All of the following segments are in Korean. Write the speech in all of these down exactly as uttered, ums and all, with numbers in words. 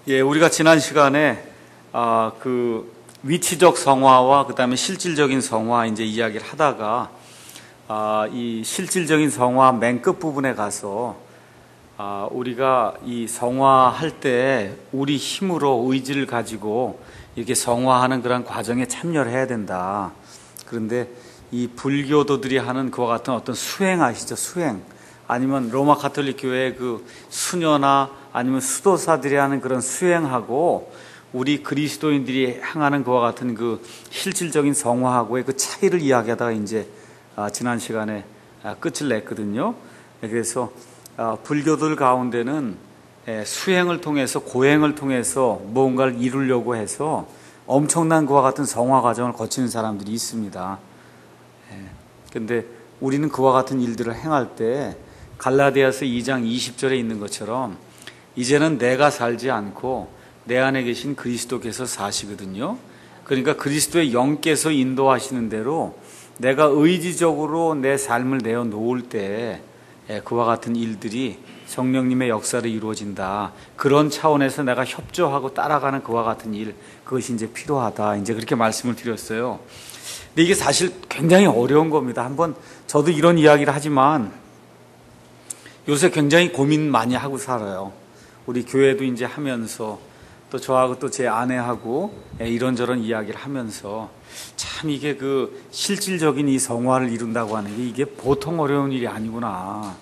예, 우리가 지난 시간에 아, 그 위치적 성화와 그다음에 실질적인 성화 이제 이야기를 하다가 아, 이 실질적인 성화 맨 끝 부분에 가서 아, 우리가 이 성화할 때 우리 힘으로 의지를 가지고 이렇게 성화하는 그런 과정에 참여를 해야 된다. 그런데 이 불교도들이 하는 그와 같은 어떤 수행 아시죠? 수행. 아니면 로마 가톨릭 교회의 그 수녀나 아니면 수도사들이 하는 그런 수행하고 우리 그리스도인들이 행하는 그와 같은 그 실질적인 성화하고의 그 차이를 이야기하다가 이제 지난 시간에 끝을 냈거든요. 그래서 불교들 가운데는 수행을 통해서 고행을 통해서 무언가를 이루려고 해서 엄청난 그와 같은 성화 과정을 거치는 사람들이 있습니다. 그런데 우리는 그와 같은 일들을 행할 때 갈라디아서 이 장 이십 절에 있는 것처럼 이제는 내가 살지 않고 내 안에 계신 그리스도께서 사시거든요. 그러니까 그리스도의 영께서 인도하시는 대로 내가 의지적으로 내 삶을 내어놓을 때 그와 같은 일들이 성령님의 역사로 이루어진다. 그런 차원에서 내가 협조하고 따라가는 그와 같은 일, 그것이 이제 필요하다. 이제 그렇게 말씀을 드렸어요. 근데 이게 사실 굉장히 어려운 겁니다. 한번 저도 이런 이야기를 하지만 요새 굉장히 고민 많이 하고 살아요. 우리 교회도 이제 하면서 또 저하고 또 제 아내하고 이런저런 이야기를 하면서 참 이게 그 실질적인 이 성화를 이룬다고 하는 게 이게 보통 어려운 일이 아니구나.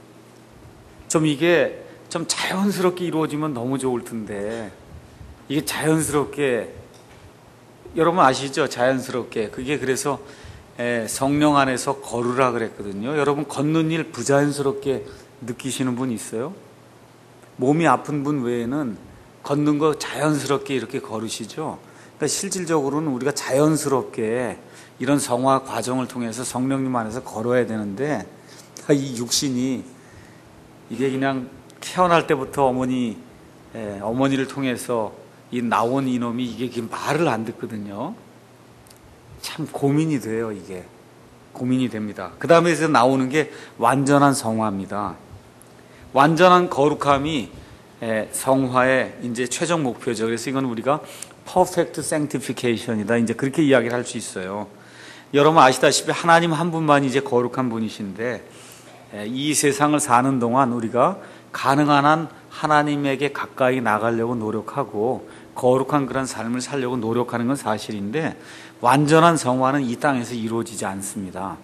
좀 이게 좀 자연스럽게 이루어지면 너무 좋을 텐데 이게 자연스럽게 여러분 아시죠? 자연스럽게. 그게 그래서 성령 안에서 걸으라 그랬거든요. 여러분 걷는 일 부자연스럽게 느끼시는 분 있어요? 몸이 아픈 분 외에는 걷는 거 자연스럽게 이렇게 걸으시죠? 그러니까 실질적으로는 우리가 자연스럽게 이런 성화 과정을 통해서 성령님 안에서 걸어야 되는데 이 육신이 이게 그냥 태어날 때부터 어머니, 예, 어머니를 통해서 이 나온 이놈이 이게 말을 안 듣거든요. 참 고민이 돼요, 이게. 고민이 됩니다. 그 다음에 이제 나오는 게 완전한 성화입니다. 완전한 거룩함이 성화의 이제 최종 목표죠. 그래서 이건 우리가 perfect sanctification이다. 이제 그렇게 이야기를 할 수 있어요. 여러분 아시다시피 하나님 한 분만 이제 거룩한 분이신데 이 세상을 사는 동안 우리가 가능한 한 하나님에게 가까이 나가려고 노력하고 거룩한 그런 삶을 살려고 노력하는 건 사실인데 완전한 성화는 이 땅에서 이루어지지 않습니다.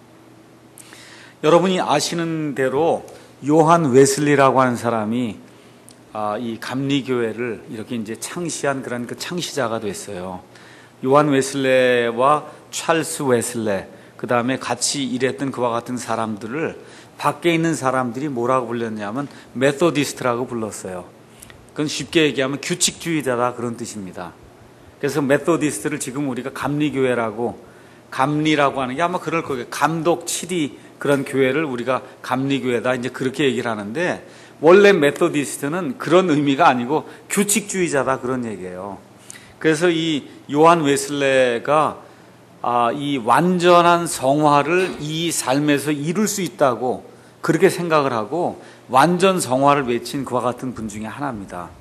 여러분이 아시는 대로 요한 웨슬리라고 하는 사람이 이 감리교회를 이렇게 이제 창시한 그런 그 창시자가 됐어요. 요한 웨슬레와 찰스 웨슬레, 그 다음에 같이 일했던 그와 같은 사람들을 밖에 있는 사람들이 뭐라고 불렀냐면 메소디스트라고 불렀어요. 그건 쉽게 얘기하면 규칙주의자다 그런 뜻입니다. 그래서 메소디스트를 지금 우리가 감리교회라고, 감리라고 하는 게 아마 그럴 거예요. 감독 칠이 그런 교회를 우리가 감리교회다 이제 그렇게 얘기를 하는데 원래 메소디스트는 그런 의미가 아니고 규칙주의자다 그런 얘기예요. 그래서 이 요한 웨슬레가 아, 이 완전한 성화를 이 삶에서 이룰 수 있다고 그렇게 생각을 하고 완전 성화를 외친 그와 같은 분 중에 하나입니다.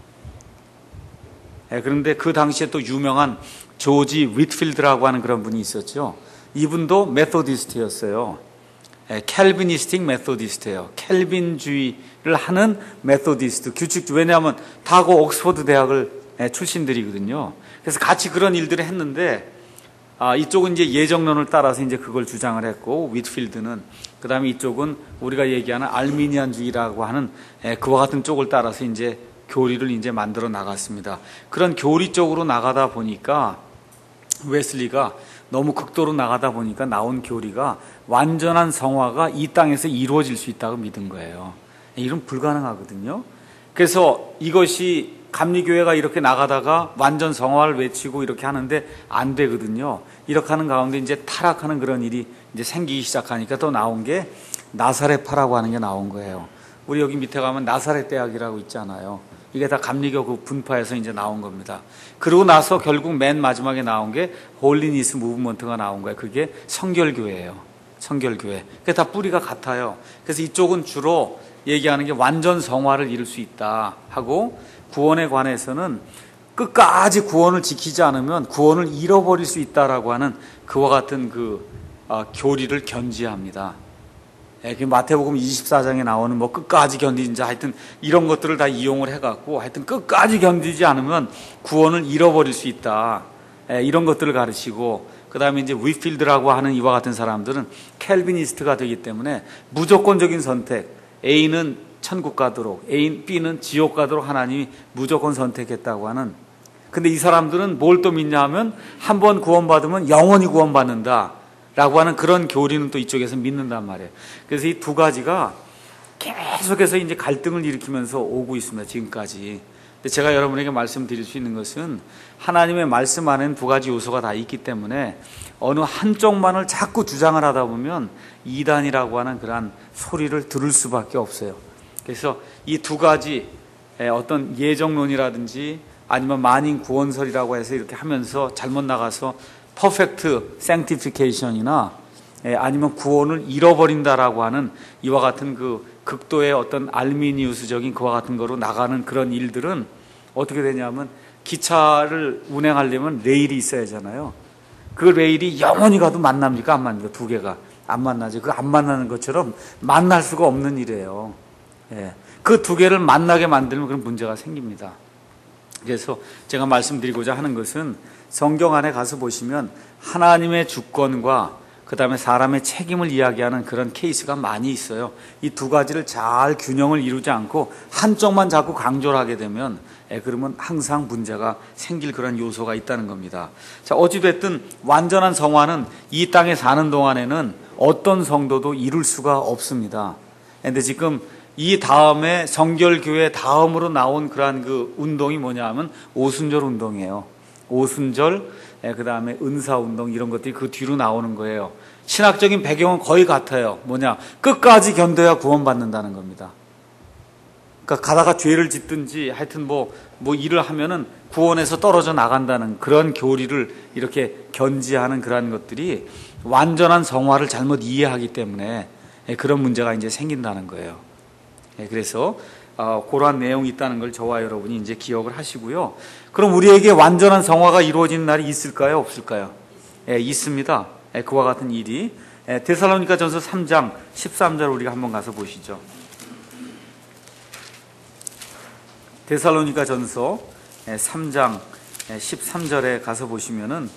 예, 그런데 그 당시에 또 유명한 조지 윗필드라고 하는 그런 분이 있었죠. 이분도 메소디스트였어요. 예, 캘비니스틱 메소디스트예요. 캘빈주의를 하는 메소디스트, 규칙주의. 왜냐하면 다 그 옥스퍼드 대학을 예, 출신들이거든요. 그래서 같이 그런 일들을 했는데 아, 이쪽은 이제 예정론을 따라서 이제 그걸 주장을 했고, 윗필드는, 그 다음에 이쪽은 우리가 얘기하는 알미니안주의라고 하는 에, 그와 같은 쪽을 따라서 이제 교리를 이제 만들어 나갔습니다. 그런 교리 쪽으로 나가다 보니까 웨슬리가 너무 극도로 나가다 보니까 나온 교리가 완전한 성화가 이 땅에서 이루어질 수 있다고 믿은 거예요. 이건 불가능하거든요. 그래서 이것이 감리교회가 이렇게 나가다가 완전 성화를 외치고 이렇게 하는데 안 되거든요. 이렇게 하는 가운데 이제 타락하는 그런 일이 이제 생기기 시작하니까 또 나온 게 나사렛파라고 하는 게 나온 거예요. 우리 여기 밑에 가면 나사렛 대학이라고 있잖아요. 이게 다 감리교 그 분파에서 이제 나온 겁니다. 그러고 나서 결국 맨 마지막에 나온 게 홀리니스 무브먼트가 나온 거예요. 그게 성결교회예요. 성결교회. 그게 다 뿌리가 같아요. 그래서 이쪽은 주로 얘기하는 게 완전 성화를 이룰 수 있다 하고, 구원에 관해서는 끝까지 구원을 지키지 않으면 구원을 잃어버릴 수 있다라고 하는 그와 같은 그 어, 교리를 견지합니다. 예, 그 마태복음 이십사 장에 나오는 뭐 끝까지 견디는 자, 하여튼 이런 것들을 다 이용을 해갖고 하여튼 끝까지 견디지 않으면 구원을 잃어버릴 수 있다. 예, 이런 것들을 가르치고, 그 다음에 이제 위필드라고 하는 이와 같은 사람들은 캘비니스트가 되기 때문에 무조건적인 선택, A는 천국 가도록, A, B는 지옥 가도록 하나님이 무조건 선택했다고 하는. 근데 이 사람들은 뭘 또 믿냐 하면 한 번 구원받으면 영원히 구원받는다 라고 하는 그런 교리는 또 이쪽에서 믿는단 말이에요. 그래서 이 두 가지가 계속해서 이제 갈등을 일으키면서 오고 있습니다, 지금까지. 근데 제가 여러분에게 말씀드릴 수 있는 것은 하나님의 말씀 안에는 두 가지 요소가 다 있기 때문에 어느 한쪽만을 자꾸 주장을 하다 보면 이단이라고 하는 그러한 소리를 들을 수밖에 없어요. 그래서 이 두 가지 어떤 예정론이라든지 아니면 만인 구원설이라고 해서 이렇게 하면서 잘못 나가서 퍼펙트 생티피케이션이나 아니면 구원을 잃어버린다라고 하는 이와 같은 그 극도의 어떤 알미니우스적인 그와 같은 거로 나가는 그런 일들은 어떻게 되냐면, 기차를 운행하려면 레일이 있어야 하잖아요. 그 레일이 영원히 가도 만납니까? 안 만납니까? 두 개가 안 만나죠. 그 안 만나는 것처럼 만날 수가 없는 일이에요. 예. 그 두 개를 만나게 만들면 그런 문제가 생깁니다. 그래서 제가 말씀드리고자 하는 것은, 성경 안에 가서 보시면 하나님의 주권과 그 다음에 사람의 책임을 이야기하는 그런 케이스가 많이 있어요. 이 두 가지를 잘 균형을 이루지 않고 한쪽만 자꾸 강조를 하게 되면, 예, 그러면 항상 문제가 생길 그런 요소가 있다는 겁니다. 자, 어찌됐든 완전한 성화는 이 땅에 사는 동안에는 어떤 성도도 이룰 수가 없습니다. 그런데 지금 이 다음에 성결교회 다음으로 나온 그러한 그 운동이 뭐냐 하면 오순절 운동이에요. 오순절, 그 다음에 은사운동, 이런 것들이 그 뒤로 나오는 거예요. 신학적인 배경은 거의 같아요. 뭐냐, 끝까지 견뎌야 구원받는다는 겁니다. 그러니까 가다가 죄를 짓든지 하여튼 뭐, 뭐 일을 하면은 구원에서 떨어져 나간다는 그런 교리를 이렇게 견지하는 그런 것들이 완전한 성화를 잘못 이해하기 때문에 그런 문제가 이제 생긴다는 거예요. 그래서 어, 그러한 내용이 있다는 걸 저와 여러분이 이제 기억을 하시고요. 그럼 우리에게 완전한 성화가 이루어지는 날이 있을까요? 없을까요? 예, 있습니다. 예, 그와 같은 일이. 예, 데살로니가 전서 삼 장 십삼 절 우리가 한번 가서 보시죠. 데살로니가 전서 삼 장 십삼 절에 가서 보시면은,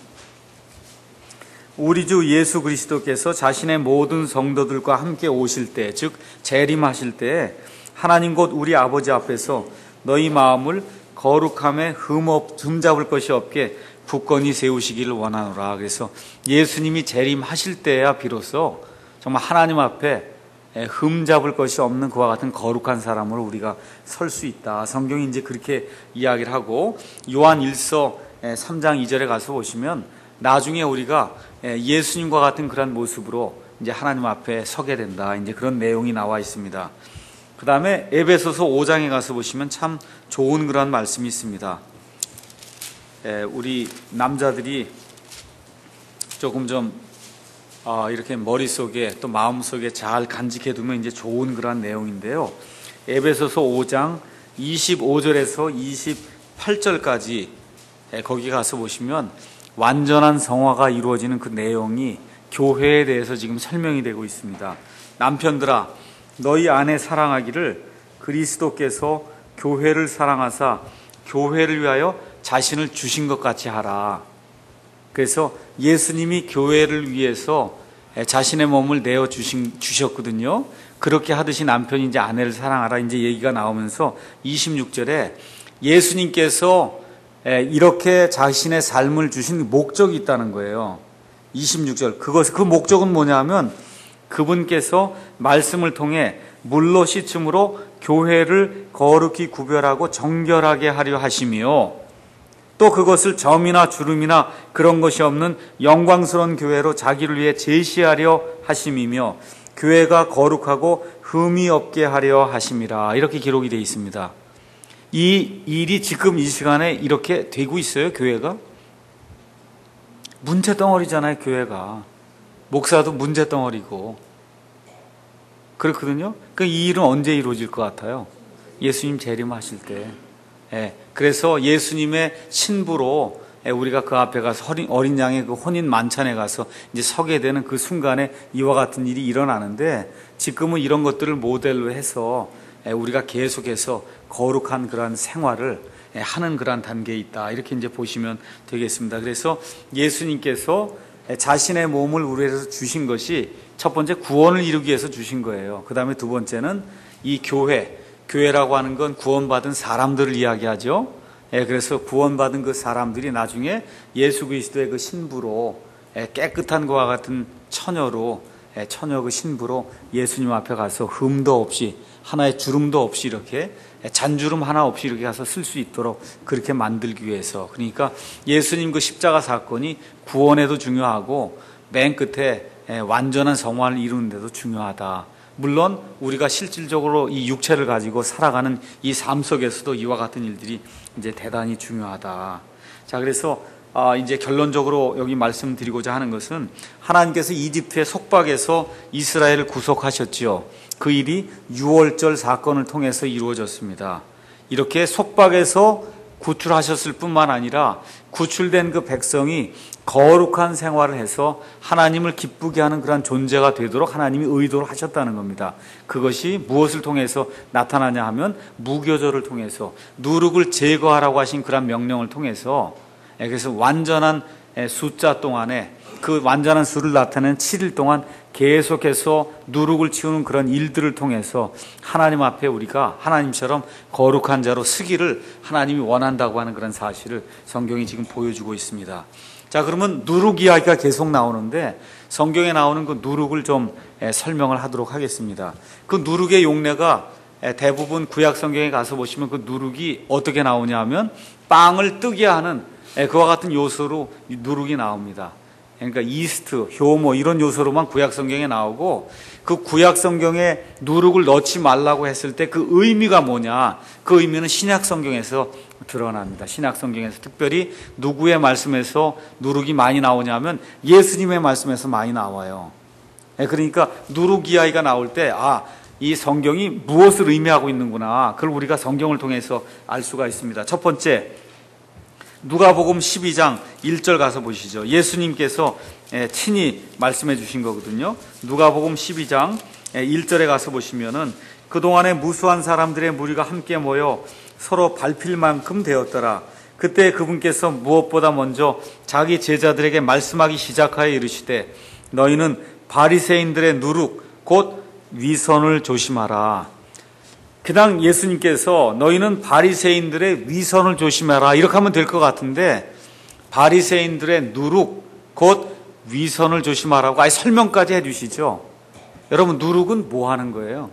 우리 주 예수 그리스도께서 자신의 모든 성도들과 함께 오실 때, 즉 재림하실 때 하나님 곧 우리 아버지 앞에서 너희 마음을 거룩함에 흠없 흠잡을 것이 없게 굳건히 세우시기를 원하노라. 그래서 예수님이 재림하실 때야 비로소 정말 하나님 앞에 흠잡을 것이 없는 그와 같은 거룩한 사람으로 우리가 설 수 있다. 성경이 이제 그렇게 이야기를 하고, 요한 일서 삼 장 이 절에 가서 보시면 나중에 우리가 예수님과 같은 그런 모습으로 이제 하나님 앞에 서게 된다. 이제 그런 내용이 나와 있습니다. 그 다음에 에베소서 오 장에 가서 보시면 참 좋은 그런 말씀이 있습니다. 우리 남자들이 조금 좀 이렇게 머릿속에 또 마음속에 잘 간직해 두면 이제 좋은 그런 내용인데요. 에베소서 오 장 이십오 절에서 이십팔 절까지 거기 가서 보시면 완전한 성화가 이루어지는 그 내용이 교회에 대해서 지금 설명이 되고 있습니다. 남편들아, 너희 아내 사랑하기를 그리스도께서 교회를 사랑하사 교회를 위하여 자신을 주신 것 같이 하라. 그래서 예수님이 교회를 위해서 자신의 몸을 내어 주신, 주셨거든요. 그렇게 하듯이 남편이 이제 아내를 사랑하라 이제 얘기가 나오면서 이십육 절에 예수님께서 이렇게 자신의 삶을 주신 목적이 있다는 거예요. 이십육 절. 그것, 그 목적은 뭐냐면 그분께서 말씀을 통해 물로 씻음으로 교회를 거룩히 구별하고 정결하게 하려 하시며, 또 그것을 점이나 주름이나 그런 것이 없는 영광스러운 교회로 자기를 위해 제시하려 하심이며 교회가 거룩하고 흠이 없게 하려 하심이라. 이렇게 기록이 되어 있습니다. 이 일이 지금 이 시간에 이렇게 되고 있어요. 교회가 문제덩어리잖아요. 교회가 목사도 문제덩어리고, 그렇거든요. 그 이 일은 언제 이루어질 것 같아요? 예수님 재림하실 때. 예, 그래서 예수님의 신부로 우리가 그 앞에 가서 어린, 어린 양의 그 혼인 만찬에 가서 이제 서게 되는 그 순간에 이와 같은 일이 일어나는데, 지금은 이런 것들을 모델로 해서 우리가 계속해서 거룩한 그러한 생활을 하는 그러한 단계에 있다, 이렇게 이제 보시면 되겠습니다. 그래서 예수님께서 자신의 몸을 우리에서 주신 것이 첫 번째 구원을 이루기 위해서 주신 거예요. 그 다음에 두 번째는 이 교회, 교회라고 하는 건 구원받은 사람들을 이야기하죠. 예, 그래서 구원받은 그 사람들이 나중에 예수 그리스도의 그 신부로, 예, 깨끗한 것과 같은 처녀로, 예, 처녀 그 신부로 예수님 앞에 가서 흠도 없이, 하나의 주름도 없이, 이렇게 잔주름 하나 없이 이렇게 가서 쓸 수 있도록 그렇게 만들기 위해서. 그러니까 예수님 그 십자가 사건이 구원에도 중요하고 맨 끝에 완전한 성화를 이루는 데도 중요하다. 물론 우리가 실질적으로 이 육체를 가지고 살아가는 이 삶 속에서도 이와 같은 일들이 이제 대단히 중요하다. 자, 그래서 아, 이제 결론적으로 여기 말씀드리고자 하는 것은, 하나님께서 이집트의 속박에서 이스라엘을 구속하셨지요. 그 일이 유월절 사건을 통해서 이루어졌습니다. 이렇게 속박에서 구출하셨을 뿐만 아니라 구출된 그 백성이 거룩한 생활을 해서 하나님을 기쁘게 하는 그런 존재가 되도록 하나님이 의도를 하셨다는 겁니다. 그것이 무엇을 통해서 나타나냐 하면, 무교절을 통해서, 누룩을 제거하라고 하신 그런 명령을 통해서, 그래서 완전한 숫자 동안에, 그 완전한 수를 나타내는 칠 일 동안 계속해서 누룩을 치우는 그런 일들을 통해서 하나님 앞에 우리가 하나님처럼 거룩한 자로 서기를 하나님이 원한다고 하는 그런 사실을 성경이 지금 보여주고 있습니다. 자, 그러면 누룩 이야기가 계속 나오는데, 성경에 나오는 그 누룩을 좀 설명을 하도록 하겠습니다. 그 누룩의 용례가 대부분 구약 성경에 가서 보시면 그 누룩이 어떻게 나오냐 하면, 빵을 뜨게 하는 그와 같은 요소로 누룩이 나옵니다. 그러니까 이스트, 효모 이런 요소로만 구약 성경에 나오고, 그 구약 성경에 누룩을 넣지 말라고 했을 때 그 의미가 뭐냐, 그 의미는 신약 성경에서 드러납니다. 신약 성경에서 특별히 누구의 말씀에서 누룩이 많이 나오냐면 예수님의 말씀에서 많이 나와요. 그러니까 누룩 이야기가 나올 때, 아, 이 성경이 무엇을 의미하고 있는구나, 그걸 우리가 성경을 통해서 알 수가 있습니다. 첫 번째, 누가복음 십이 장 일 절 가서 보시죠. 예수님께서 친히 말씀해 주신 거거든요. 누가복음 십이 장 일 절에 가서 보시면은, 그동안에 무수한 사람들의 무리가 함께 모여 서로 밟힐 만큼 되었더라. 그때 그분께서 무엇보다 먼저 자기 제자들에게 말씀하기 시작하여 이르시되, 너희는 바리새인들의 누룩 곧 위선을 조심하라. 그냥 예수님께서 너희는 바리새인들의 위선을 조심해라, 이렇게 하면 될 것 같은데, 바리새인들의 누룩 곧 위선을 조심하라고 아예 설명까지 해주시죠. 여러분, 누룩은 뭐 하는 거예요?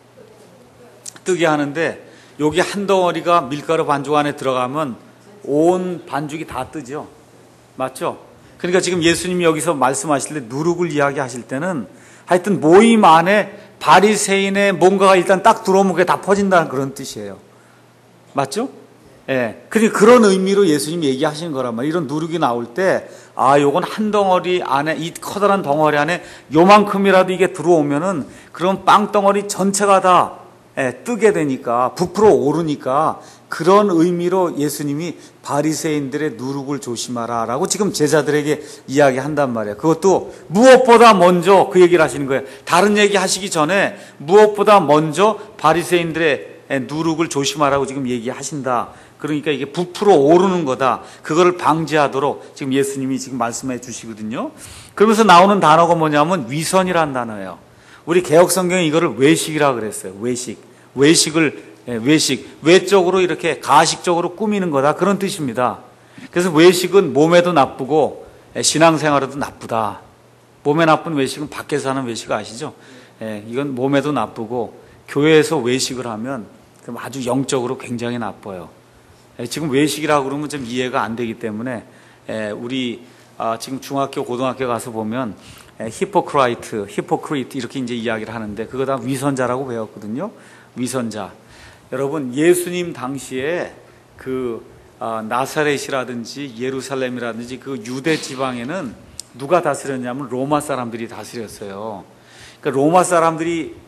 뜨게 하는데, 여기 한 덩어리가 밀가루 반죽 안에 들어가면 온 반죽이 다 뜨죠. 맞죠? 그러니까 지금 예수님이 여기서 말씀하실 때, 누룩을 이야기하실 때는 하여튼 모임 안에 바리새인의 뭔가가 일단 딱 들어오면 그게 다 퍼진다는 그런 뜻이에요. 맞죠? 예. 그러니까 그런 의미로 예수님이 얘기하시는 거란 말이에요. 이런 누룩이 나올 때, 아, 요건 한 덩어리 안에, 이 커다란 덩어리 안에 요만큼이라도 이게 들어오면은 그런 빵 덩어리 전체가 다 예, 뜨게 되니까, 부풀어 오르니까, 그런 의미로 예수님이 바리새인들의 누룩을 조심하라 라고 지금 제자들에게 이야기한단 말이에요. 그것도 무엇보다 먼저 그 얘기를 하시는 거예요. 다른 얘기 하시기 전에 무엇보다 먼저 바리새인들의 누룩을 조심하라고 지금 얘기하신다. 그러니까 이게 부풀어 오르는 거다. 그거를 방지하도록 지금 예수님이 지금 말씀해 주시거든요. 그러면서 나오는 단어가 뭐냐면 위선이라는 단어예요. 우리 개혁 성경에 이거를 외식이라 그랬어요. 외식. 외식을, 외식. 외적으로 이렇게 가식적으로 꾸미는 거다. 그런 뜻입니다. 그래서 외식은 몸에도 나쁘고 신앙생활에도 나쁘다. 몸에 나쁜 외식은 밖에서 하는 외식 아시죠? 예, 이건 몸에도 나쁘고, 교회에서 외식을 하면 그럼 아주 영적으로 굉장히 나빠요. 예, 지금 외식이라고 그러면 좀 이해가 안 되기 때문에, 예, 우리 아, 지금 중학교, 고등학교 가서 보면 히포크라이트, 히포크리트 이렇게 이제 이야기를 하는데, 그거 다 위선자라고 배웠거든요. 위선자. 여러분, 예수님 당시에 그 아, 나사렛이라든지 예루살렘이라든지 그 유대 지방에는 누가 다스렸냐면 로마 사람들이 다스렸어요. 그러니까 로마 사람들이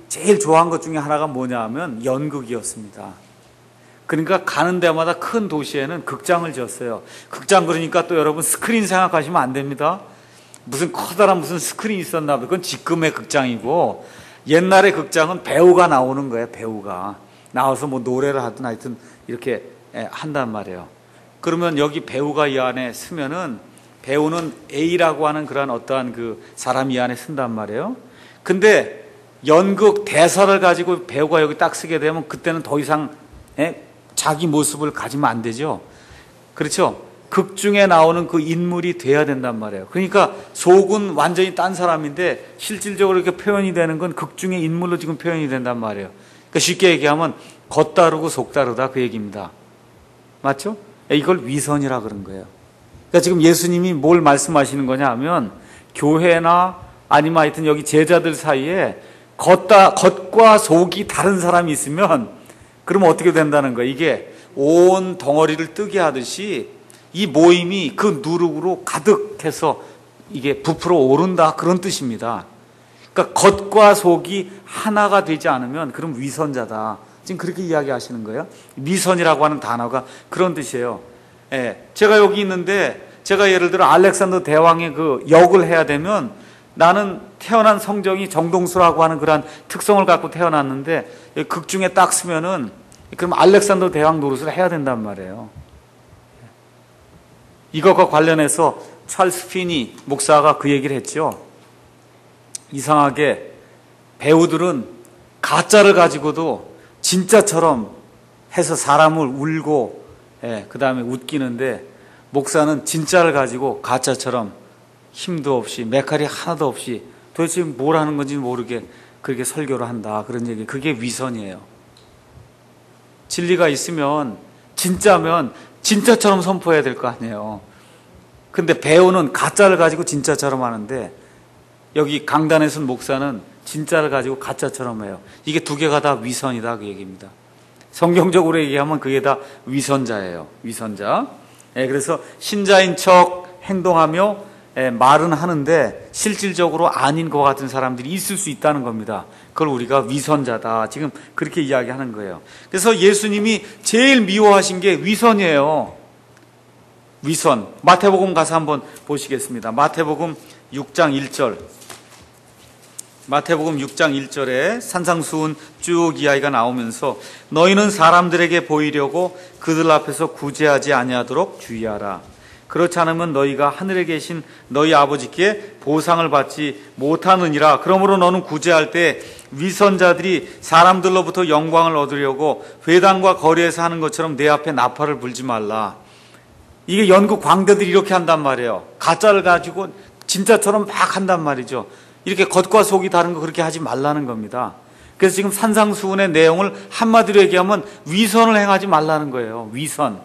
제일 좋아한 것 중에 하나가 뭐냐 하면 연극이었습니다. 그러니까 가는 데마다 큰 도시에는 극장을 지었어요. 극장 그러니까 또 여러분 스크린 생각하시면 안 됩니다. 무슨 커다란 무슨 스크린이 있었나 봐요. 그건 지금의 극장이고 옛날의 극장은 배우가 나오는 거예요. 배우가 나와서 뭐 노래를 하든 하여튼 이렇게 한단 말이에요. 그러면 여기 배우가 이 안에 쓰면은 배우는 A라고 하는 그런 어떠한 그 사람이 이 안에 쓴단 말이에요. 근데 연극 대사를 가지고 배우가 여기 딱 쓰게 되면 그때는 더 이상 에? 자기 모습을 가지면 안 되죠. 그렇죠? 극 중에 나오는 그 인물이 돼야 된단 말이에요. 그러니까 속은 완전히 딴 사람인데 실질적으로 이렇게 표현이 되는 건 극 중의 인물로 지금 표현이 된단 말이에요. 그러니까 쉽게 얘기하면 겉 다르고 속 다르다 그 얘기입니다. 맞죠? 이걸 위선이라 그런 거예요. 그러니까 지금 예수님이 뭘 말씀하시는 거냐 하면 교회나 아니면 하여튼 여기 제자들 사이에 겉다, 겉과 속이 다른 사람이 있으면 그러면 어떻게 된다는 거예요? 이게 온 덩어리를 뜨게 하듯이 이 모임이 그 누룩으로 가득해서 이게 부풀어 오른다 그런 뜻입니다. 그러니까 겉과 속이 하나가 되지 않으면 그럼 위선자다. 지금 그렇게 이야기하시는 거예요. 위선이라고 하는 단어가 그런 뜻이에요. 예, 제가 여기 있는데 제가 예를 들어 알렉산더 대왕의 그 역을 해야 되면 나는 태어난 성정이 정동수라고 하는 그런 특성을 갖고 태어났는데 극 중에 딱 쓰면은 그럼 알렉산더 대왕 노릇을 해야 된단 말이에요. 이것과 관련해서 찰스 피니 목사가 그 얘기를 했죠. 이상하게 배우들은 가짜를 가지고도 진짜처럼 해서 사람을 울고 예, 그 다음에 웃기는데 목사는 진짜를 가지고 가짜처럼 힘도 없이 메칼이 하나도 없이 도대체 뭘 하는 건지 모르게 그렇게 설교를 한다. 그런 얘기. 그게 위선이에요. 진리가 있으면 진짜면 진짜처럼 선포해야 될 거 아니에요. 근데 배우는 가짜를 가지고 진짜처럼 하는데 여기 강단에 선 목사는 진짜를 가지고 가짜처럼 해요. 이게 두 개가 다 위선이다 그 얘기입니다. 성경적으로 얘기하면 그게 다 위선자예요. 위선자. 예, 그래서 신자인 척 행동하며 예, 말은 하는데 실질적으로 아닌 것 같은 사람들이 있을 수 있다는 겁니다. 그걸 우리가 위선자다. 지금 그렇게 이야기하는 거예요. 그래서 예수님이 제일 미워하신 게 위선이에요. 위선. 마태복음 가서 한번 보시겠습니다. 마태복음 육 장 일 절. 마태복음 육 장 일 절에 산상수훈 쭉 이야기가 나오면서 너희는 사람들에게 보이려고 그들 앞에서 구제하지 아니하도록 주의하라. 그렇지 않으면 너희가 하늘에 계신 너희 아버지께 보상을 받지 못하느니라. 그러므로 너는 구제할 때 위선자들이 사람들로부터 영광을 얻으려고 회당과 거리에서 하는 것처럼 내 앞에 나팔을 불지 말라. 이게 연극 광대들이 이렇게 한단 말이에요. 가짜를 가지고 진짜처럼 막 한단 말이죠. 이렇게 겉과 속이 다른 거 그렇게 하지 말라는 겁니다. 그래서 지금 산상수훈의 내용을 한마디로 얘기하면 위선을 행하지 말라는 거예요. 위선.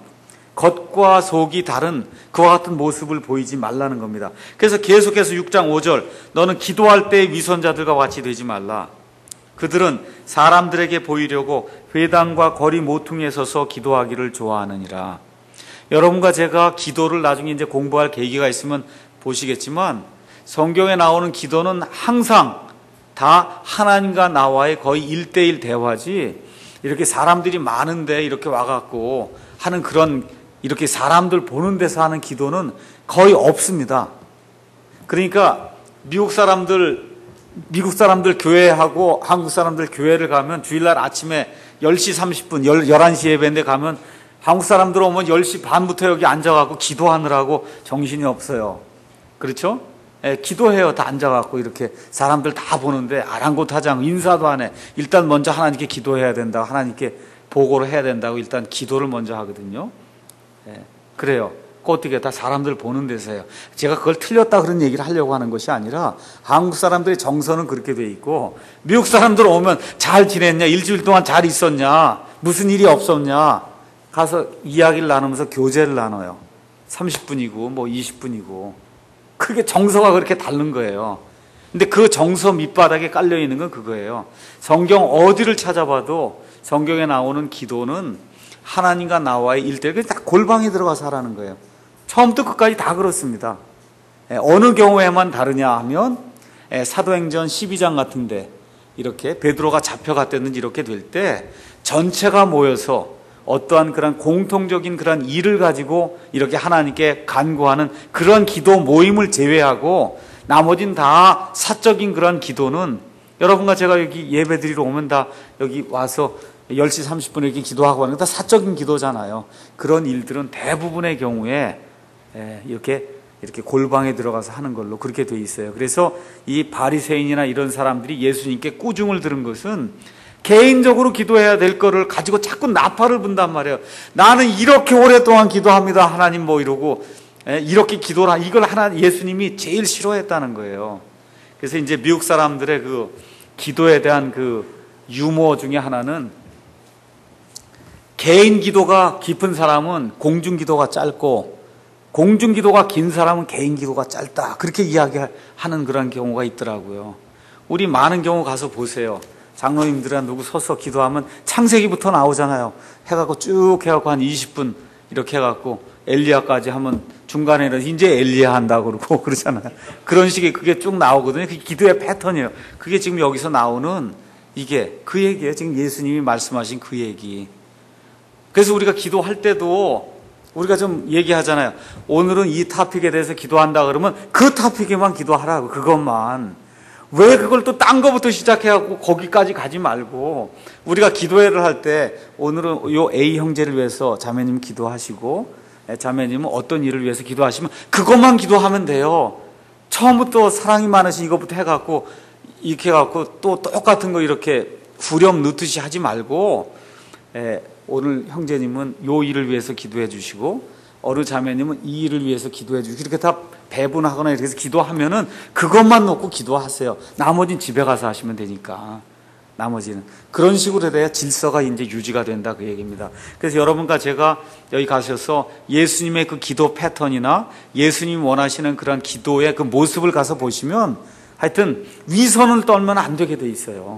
겉과 속이 다른 그와 같은 모습을 보이지 말라는 겁니다. 그래서 계속해서 육 장 오 절 너는 기도할 때 위선자들과 같이 되지 말라. 그들은 사람들에게 보이려고 회당과 거리 모퉁이에 서서 기도하기를 좋아하느니라. 여러분과 제가 기도를 나중에 이제 공부할 계기가 있으면 보시겠지만 성경에 나오는 기도는 항상 다 하나님과 나와의 거의 일대일 대화지 이렇게 사람들이 많은데 이렇게 와갖고 하는 그런 이렇게 사람들 보는 데서 하는 기도는 거의 없습니다. 그러니까 미국 사람들 미국 사람들 교회하고 한국 사람들 교회를 가면 주일날 아침에 열 시 삼십 분, 열한 시 예배인데 가면 한국 사람들 오면 열 시 반부터 여기 앉아갖고 기도하느라고 정신이 없어요. 그렇죠? 예, 기도해요. 다 앉아갖고 이렇게 사람들 다 보는데 아랑곳하지 않고 인사도 안 해. 일단 먼저 하나님께 기도해야 된다. 하나님께 보고를 해야 된다고 일단 기도를 먼저 하거든요. 예, 그래요. 그 어떻게 다 사람들 보는 데서요. 제가 그걸 틀렸다 그런 얘기를 하려고 하는 것이 아니라 한국 사람들의 정서는 그렇게 돼 있고 미국 사람들 오면 잘 지냈냐, 일주일 동안 잘 있었냐, 무슨 일이 없었냐 가서 이야기를 나누면서 교제를 나눠요. 삼십 분이고 뭐 이십 분이고 그게 정서가 그렇게 다른 거예요. 근데 그 정서 밑바닥에 깔려 있는 건 그거예요. 성경 어디를 찾아봐도 성경에 나오는 기도는 하나님과 나와의 일대일, 딱 골방에 들어가서 하라는 거예요. 처음부터 끝까지 다 그렇습니다. 어느 경우에만 다르냐 하면 사도행전 십이 장 같은데 이렇게 베드로가 잡혀갔다든지 이렇게 될 때 전체가 모여서 어떠한 그런 공통적인 그런 일을 가지고 이렇게 하나님께 간구하는 그런 기도 모임을 제외하고 나머진 다 사적인 그런 기도는 여러분과 제가 여기 예배 드리러 오면 다 여기 와서 열 시 삼십 분에 이렇게 기도하고 하는 건 다 사적인 기도잖아요. 그런 일들은 대부분의 경우에 이렇게 이렇게 골방에 들어가서 하는 걸로 그렇게 돼 있어요. 그래서 이 바리새인이나 이런 사람들이 예수님께 꾸중을 들은 것은 개인적으로 기도해야 될 거를 가지고 자꾸 나팔을 분단 말이에요. 나는 이렇게 오랫동안 기도합니다. 하나님 뭐 이러고 이렇게 기도를 하 이걸 하나 예수님이 제일 싫어했다는 거예요. 그래서 이제 미국 사람들의 그 기도에 대한 그 유머 중에 하나는 개인 기도가 깊은 사람은 공중 기도가 짧고 공중 기도가 긴 사람은 개인 기도가 짧다. 그렇게 이야기하는 그런 경우가 있더라고요. 우리 많은 경우 가서 보세요. 장로님들이나 누구 서서 기도하면 창세기부터 나오잖아요. 해갖고 쭉 해갖고 한 이십 분 이렇게 해갖고 엘리야까지 하면 중간에는 이제 엘리야 한다고 그러고 그러잖아요. 그런 식의 그게 쭉 나오거든요. 그게 기도의 패턴이에요. 그게 지금 여기서 나오는 이게 그 얘기예요. 지금 예수님이 말씀하신 그 얘기. 그래서 우리가 기도할 때도 우리가 좀 얘기하잖아요. 오늘은 이 토픽에 대해서 기도한다 그러면 그 토픽에만 기도하라고. 그것만. 왜 그걸 또 딴 거부터 시작해갖고 거기까지 가지 말고 우리가 기도회를 할 때 오늘은 요 A 형제를 위해서 자매님 기도하시고 자매님은 어떤 일을 위해서 기도하시면 그것만 기도하면 돼요. 처음부터 사랑이 많으신 이것부터 해갖고 이렇게 해갖고 또 똑같은 거 이렇게 후렴 넣듯이 하지 말고 에, 오늘 형제님은 요 일을 위해서 기도해 주시고 어느 자매님은 이 일을 위해서 기도해 주시고 이렇게 다 배분하거나 이렇게 해서 기도하면은 그것만 놓고 기도하세요. 나머지는 집에 가서 하시면 되니까. 나머지는 그런 식으로 돼야 질서가 이제 유지가 된다 그 얘기입니다. 그래서 여러분과 제가 여기 가셔서 예수님의 그 기도 패턴이나 예수님 원하시는 그런 기도의 그 모습을 가서 보시면 하여튼 위선을 떨면 안 되게 돼 있어요.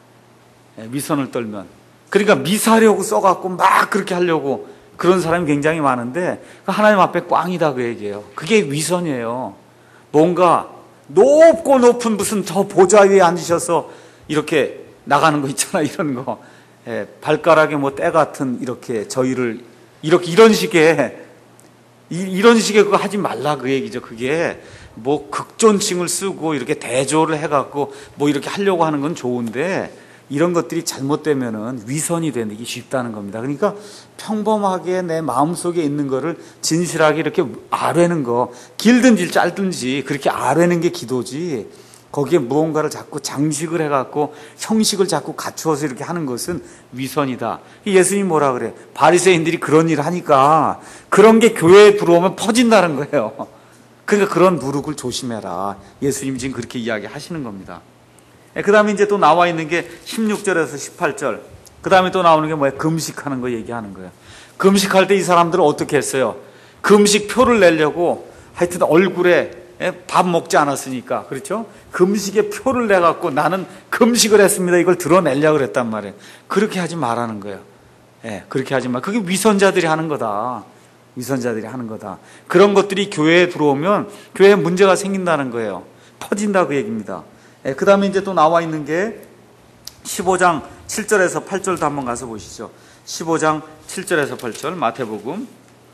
위선을 떨면. 그러니까 미사하려고 써갖고 막 그렇게 하려고 그런 사람이 굉장히 많은데 하나님 앞에 꽝이다 그 얘기예요. 그게 위선이에요. 뭔가 높고 높은 무슨 저 보좌 위에 앉으셔서 이렇게 나가는 거 있잖아. 이런 거. 예, 발가락에 뭐 때 같은 이렇게 저희를 이렇게 이런 식의 이, 이런 식의 그거 하지 말라 그 얘기죠. 그게 뭐 극존칭을 쓰고 이렇게 대조를 해갖고 뭐 이렇게 하려고 하는 건 좋은데 이런 것들이 잘못되면은 위선이 되기 쉽다는 겁니다. 그러니까 평범하게 내 마음속에 있는 거를 진실하게 이렇게 아뢰는 거, 길든지 짧든지 그렇게 아뢰는 게 기도지, 거기에 무언가를 자꾸 장식을 해갖고 형식을 자꾸 갖추어서 이렇게 하는 것은 위선이다. 예수님이 뭐라 그래? 바리새인들이 그런 일을 하니까 그런 게 교회에 들어오면 퍼진다는 거예요. 그러니까 그런 누룩을 조심해라. 예수님이 지금 그렇게 이야기하시는 겁니다. 그 다음에 이제 또 나와 있는 게 십육 절에서 십팔 절. 그 다음에 또 나오는 게 뭐야? 금식하는 거 얘기하는 거예요. 금식할 때 이 사람들은 어떻게 했어요? 금식 표를 내려고 하여튼 얼굴에 밥 먹지 않았으니까. 그렇죠? 금식의 표를 내갖고 나는 금식을 했습니다. 이걸 드러내려고 그랬단 말이에요. 그렇게 하지 말라는 거예요. 예, 그렇게 하지 마. 그게 위선자들이 하는 거다. 위선자들이 하는 거다. 그런 것들이 교회에 들어오면 교회에 문제가 생긴다는 거예요. 퍼진다 그 얘기입니다. 예, 그 다음에 이제 또 나와 있는 게 십오 장 칠 절에서 팔 절도 한번 가서 보시죠. 십오 장 칠 절에서 팔 절 마태복음.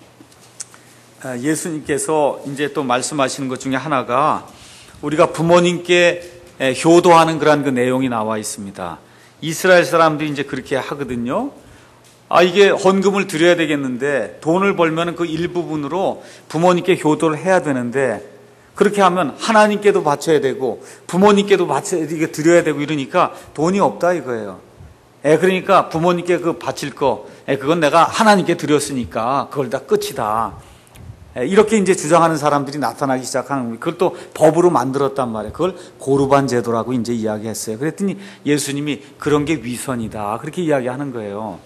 예수님께서 이제 또 말씀하시는 것 중에 하나가 우리가 부모님께 효도하는 그런 그 내용이 나와 있습니다. 이스라엘 사람들이 이제 그렇게 하거든요. 아, 이게 헌금을 드려야 되겠는데 돈을 벌면 그 일부분으로 부모님께 효도를 해야 되는데 그렇게 하면 하나님께도 바쳐야 되고 부모님께도 바쳐야 이게 드려야 되고 이러니까 돈이 없다 이거예요. 예, 그러니까 부모님께 그 바칠 거, 예, 그건 내가 하나님께 드렸으니까 그걸 다 끝이다. 예, 이렇게 이제 주장하는 사람들이 나타나기 시작하는 거예요. 그걸 또 법으로 만들었단 말이에요. 그걸 고르반 제도라고 이제 이야기했어요. 그랬더니 예수님이 그런 게 위선이다. 그렇게 이야기하는 거예요.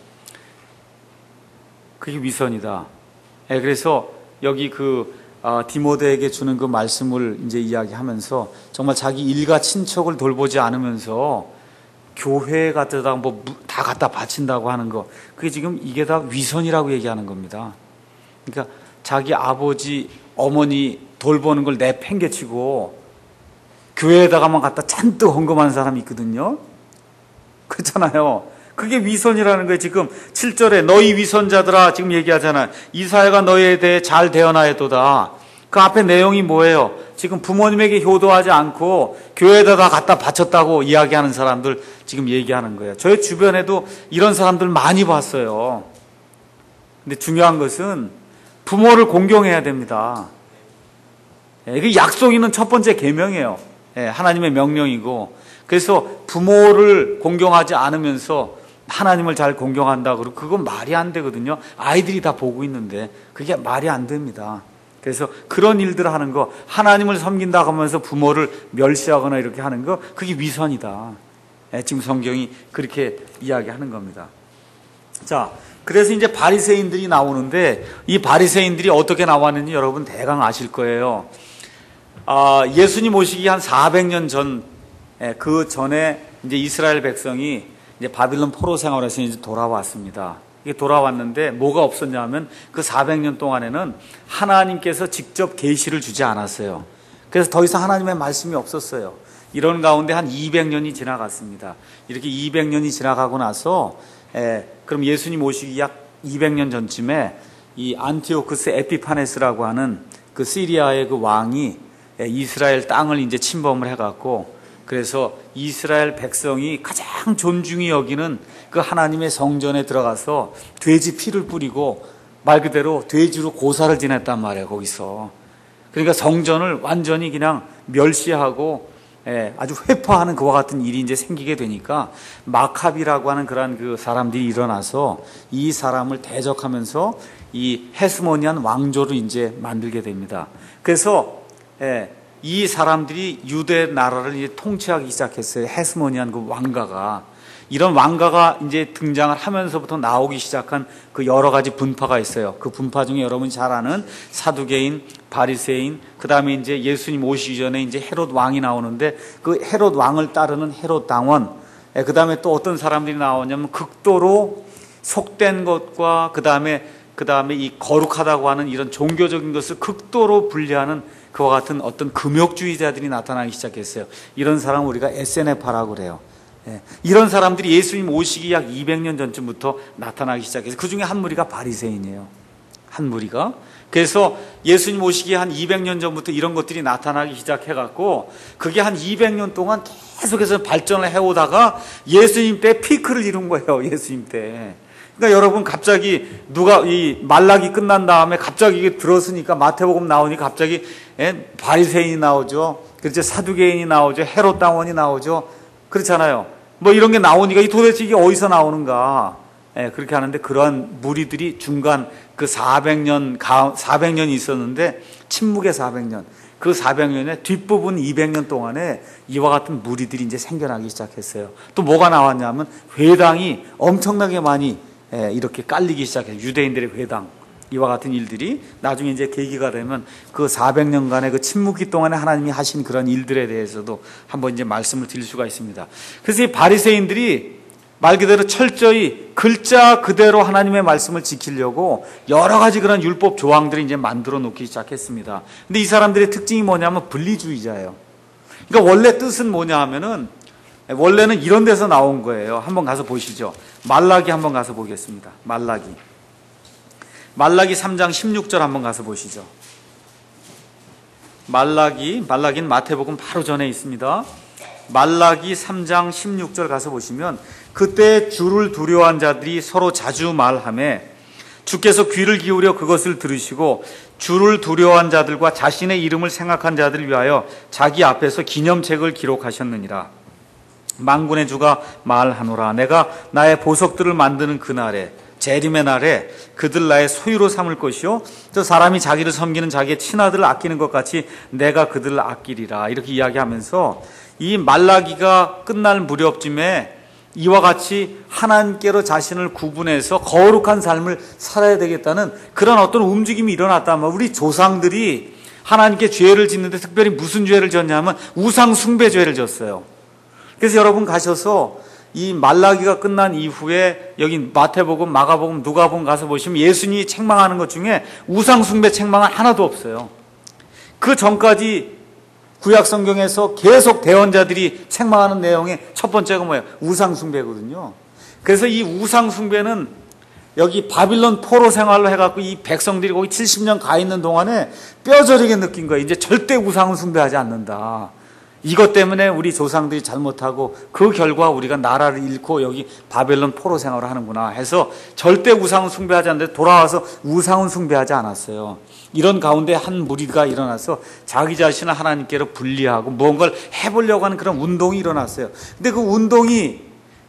그게 위선이다. 예, 그래서 여기 그 어, 디모데에게 주는 그 말씀을 이제 이야기하면서 정말 자기 일가 친척을 돌보지 않으면서 교회 갖다가 뭐 다 갖다 바친다고 하는 거, 그게 지금 이게 다 위선이라고 얘기하는 겁니다. 그러니까 자기 아버지, 어머니 돌보는 걸 내팽개치고 교회에다가만 갖다 잔뜩 헌금하는 사람이 있거든요. 그렇잖아요. 그게 위선이라는 거예요. 지금 칠 절에 너희 위선자들아 지금 얘기하잖아요. 이스라엘과 너희에 대해 잘 대언하였도다. 그 앞에 내용이 뭐예요? 지금 부모님에게 효도하지 않고 교회에다 다 갖다 바쳤다고 이야기하는 사람들 지금 얘기하는 거예요. 저희 주변에도 이런 사람들 많이 봤어요. 근데 중요한 것은 부모를 공경해야 됩니다. 이게 약속 있는 첫 번째 계명이에요. 하나님의 명령이고, 그래서 부모를 공경하지 않으면서 하나님을 잘 공경한다 그러고 그건 말이 안 되거든요. 아이들이 다 보고 있는데 그게 말이 안 됩니다. 그래서 그런 일들을 하는 거, 하나님을 섬긴다고 하면서 부모를 멸시하거나 이렇게 하는 거, 그게 위선이다. 지금 성경이 그렇게 이야기하는 겁니다. 자, 그래서 이제 바리새인들이 나오는데 이 바리새인들이 어떻게 나왔는지 여러분 대강 아실 거예요. 아, 예수님 오시기 한 사백 년 전, 그 전에 이제 이스라엘 백성이 이제 바빌론 포로 생활에서 이제 돌아왔습니다. 이게 돌아왔는데 뭐가 없었냐면 그 사백 년 동안에는 하나님께서 직접 계시를 주지 않았어요. 그래서 더 이상 하나님의 말씀이 없었어요. 이런 가운데 한 이백 년이 지나갔습니다. 이렇게 이백 년이 지나가고 나서 에, 그럼 예수님 오시기 약 이백 년 전쯤에 이 안티오쿠스 에피파네스라고 하는 그 시리아의 그 왕이 이스라엘 땅을 이제 침범을 해갖고, 그래서 이스라엘 백성이 가장 존중이 여기는 그 하나님의 성전에 들어가서 돼지 피를 뿌리고 말 그대로 돼지로 고사를 지냈단 말이에요, 거기서. 그러니까 성전을 완전히 그냥 멸시하고 예, 아주 회파하는 그와 같은 일이 이제 생기게 되니까 마카비라고 하는 그런 그 사람들이 일어나서 이 사람을 대적하면서 이 헤스모니안 왕조를 이제 만들게 됩니다. 그래서 예, 이 사람들이 유대 나라를 이제 통치하기 시작했어요. 헤스모니안 그 왕가가. 이런 왕가가 이제 등장을 하면서부터 나오기 시작한 그 여러 가지 분파가 있어요. 그 분파 중에 여러분이 잘 아는 사두개인, 바리새인, 그 다음에 이제 예수님 오시기 전에 이제 헤롯 왕이 나오는데 그 헤롯 왕을 따르는 헤롯 당원, 그 다음에 또 어떤 사람들이 나오냐면 극도로 속된 것과 그 다음에 그 다음에 이 거룩하다고 하는 이런 종교적인 것을 극도로 분리하는 그와 같은 어떤 금욕주의자들이 나타나기 시작했어요. 이런 사람 우리가 에스엔에프라고 그래요. 예, 이런 사람들이 예수님 오시기 약 이백 년 전쯤부터 나타나기 시작해서 그 중에 한 무리가 바리새인이에요. 한 무리가. 그래서 예수님 오시기 한 이백 년 전부터 이런 것들이 나타나기 시작해갖고 그게 한 이백 년 동안 계속해서 발전을 해오다가 예수님 때 피크를 이룬 거예요. 예수님 때. 그러니까 여러분 갑자기 누가 이 말라기 끝난 다음에 갑자기 이게 들었으니까 마태복음 나오니까 갑자기 예, 바리새인이 나오죠. 그렇죠. 사두개인이 나오죠. 헤롯 당원이 나오죠. 그렇잖아요. 뭐 이런 게 나오니까 이 도대체 이게 어디서 나오는가? 예, 그렇게 하는데 그러한 무리들이 중간 그 사백 년, 사백 년이 있었는데 침묵의 사백 년. 그 사백 년의 뒷부분 이백 년 동안에 이와 같은 무리들이 이제 생겨나기 시작했어요. 또 뭐가 나왔냐면 회당이 엄청나게 많이 예, 이렇게 깔리기 시작해요. 유대인들의 회당. 이와 같은 일들이 나중에 이제 계기가 되면 그 사백 년간의 그 침묵기 동안에 하나님이 하신 그런 일들에 대해서도 한번 이제 말씀을 드릴 수가 있습니다. 그래서 이 바리새인들이 말 그대로 철저히 글자 그대로 하나님의 말씀을 지키려고 여러 가지 그런 율법 조항들을 이제 만들어 놓기 시작했습니다. 근데 이 사람들의 특징이 뭐냐면 분리주의자예요. 그러니까 원래 뜻은 뭐냐 하면은 원래는 이런 데서 나온 거예요. 한번 가서 보시죠. 말라기 한번 가서 보겠습니다. 말라기. 말라기 삼 장 십육 절 한번 가서 보시죠. 말라기, 말라기는 마태복음 바로 전에 있습니다. 말라기 삼 장 십육 절 가서 보시면 그때 주를 두려워한 자들이 서로 자주 말하며 주께서 귀를 기울여 그것을 들으시고 주를 두려워한 자들과 자신의 이름을 생각한 자들을 위하여 자기 앞에서 기념책을 기록하셨느니라. 만군의 주가 말하노라. 내가 나의 보석들을 만드는 그날에 재림의 날에 그들 나의 소유로 삼을 것이요 또 사람이 자기를 섬기는 자기의 친아들을 아끼는 것 같이 내가 그들을 아끼리라. 이렇게 이야기하면서 이 말라기가 끝날 무렵쯤에 이와 같이 하나님께로 자신을 구분해서 거룩한 삶을 살아야 되겠다는 그런 어떤 움직임이 일어났다면 우리 조상들이 하나님께 죄를 짓는데 특별히 무슨 죄를 졌냐면 우상 숭배 죄를 졌어요. 그래서 여러분 가셔서 이 말라기가 끝난 이후에 여기 마태복음, 마가복음, 누가복음 가서 보시면 예수님이 책망하는 것 중에 우상 숭배 책망은 하나도 없어요. 그 전까지 구약 성경에서 계속 대언자들이 책망하는 내용의 첫 번째가 뭐예요? 우상 숭배거든요. 그래서 이 우상 숭배는 여기 바빌론 포로 생활로 해갖고 이 백성들이 거기 칠십 년 가 있는 동안에 뼈저리게 느낀 거예요. 이제 절대 우상을 숭배하지 않는다. 이것 때문에 우리 조상들이 잘못하고 그 결과 우리가 나라를 잃고 여기 바벨론 포로 생활을 하는구나 해서 절대 우상은 숭배하지 않는데 돌아와서 우상은 숭배하지 않았어요. 이런 가운데 한 무리가 일어나서 자기 자신을 하나님께로 분리하고 무언가를 해보려고 하는 그런 운동이 일어났어요. 근데 그 운동이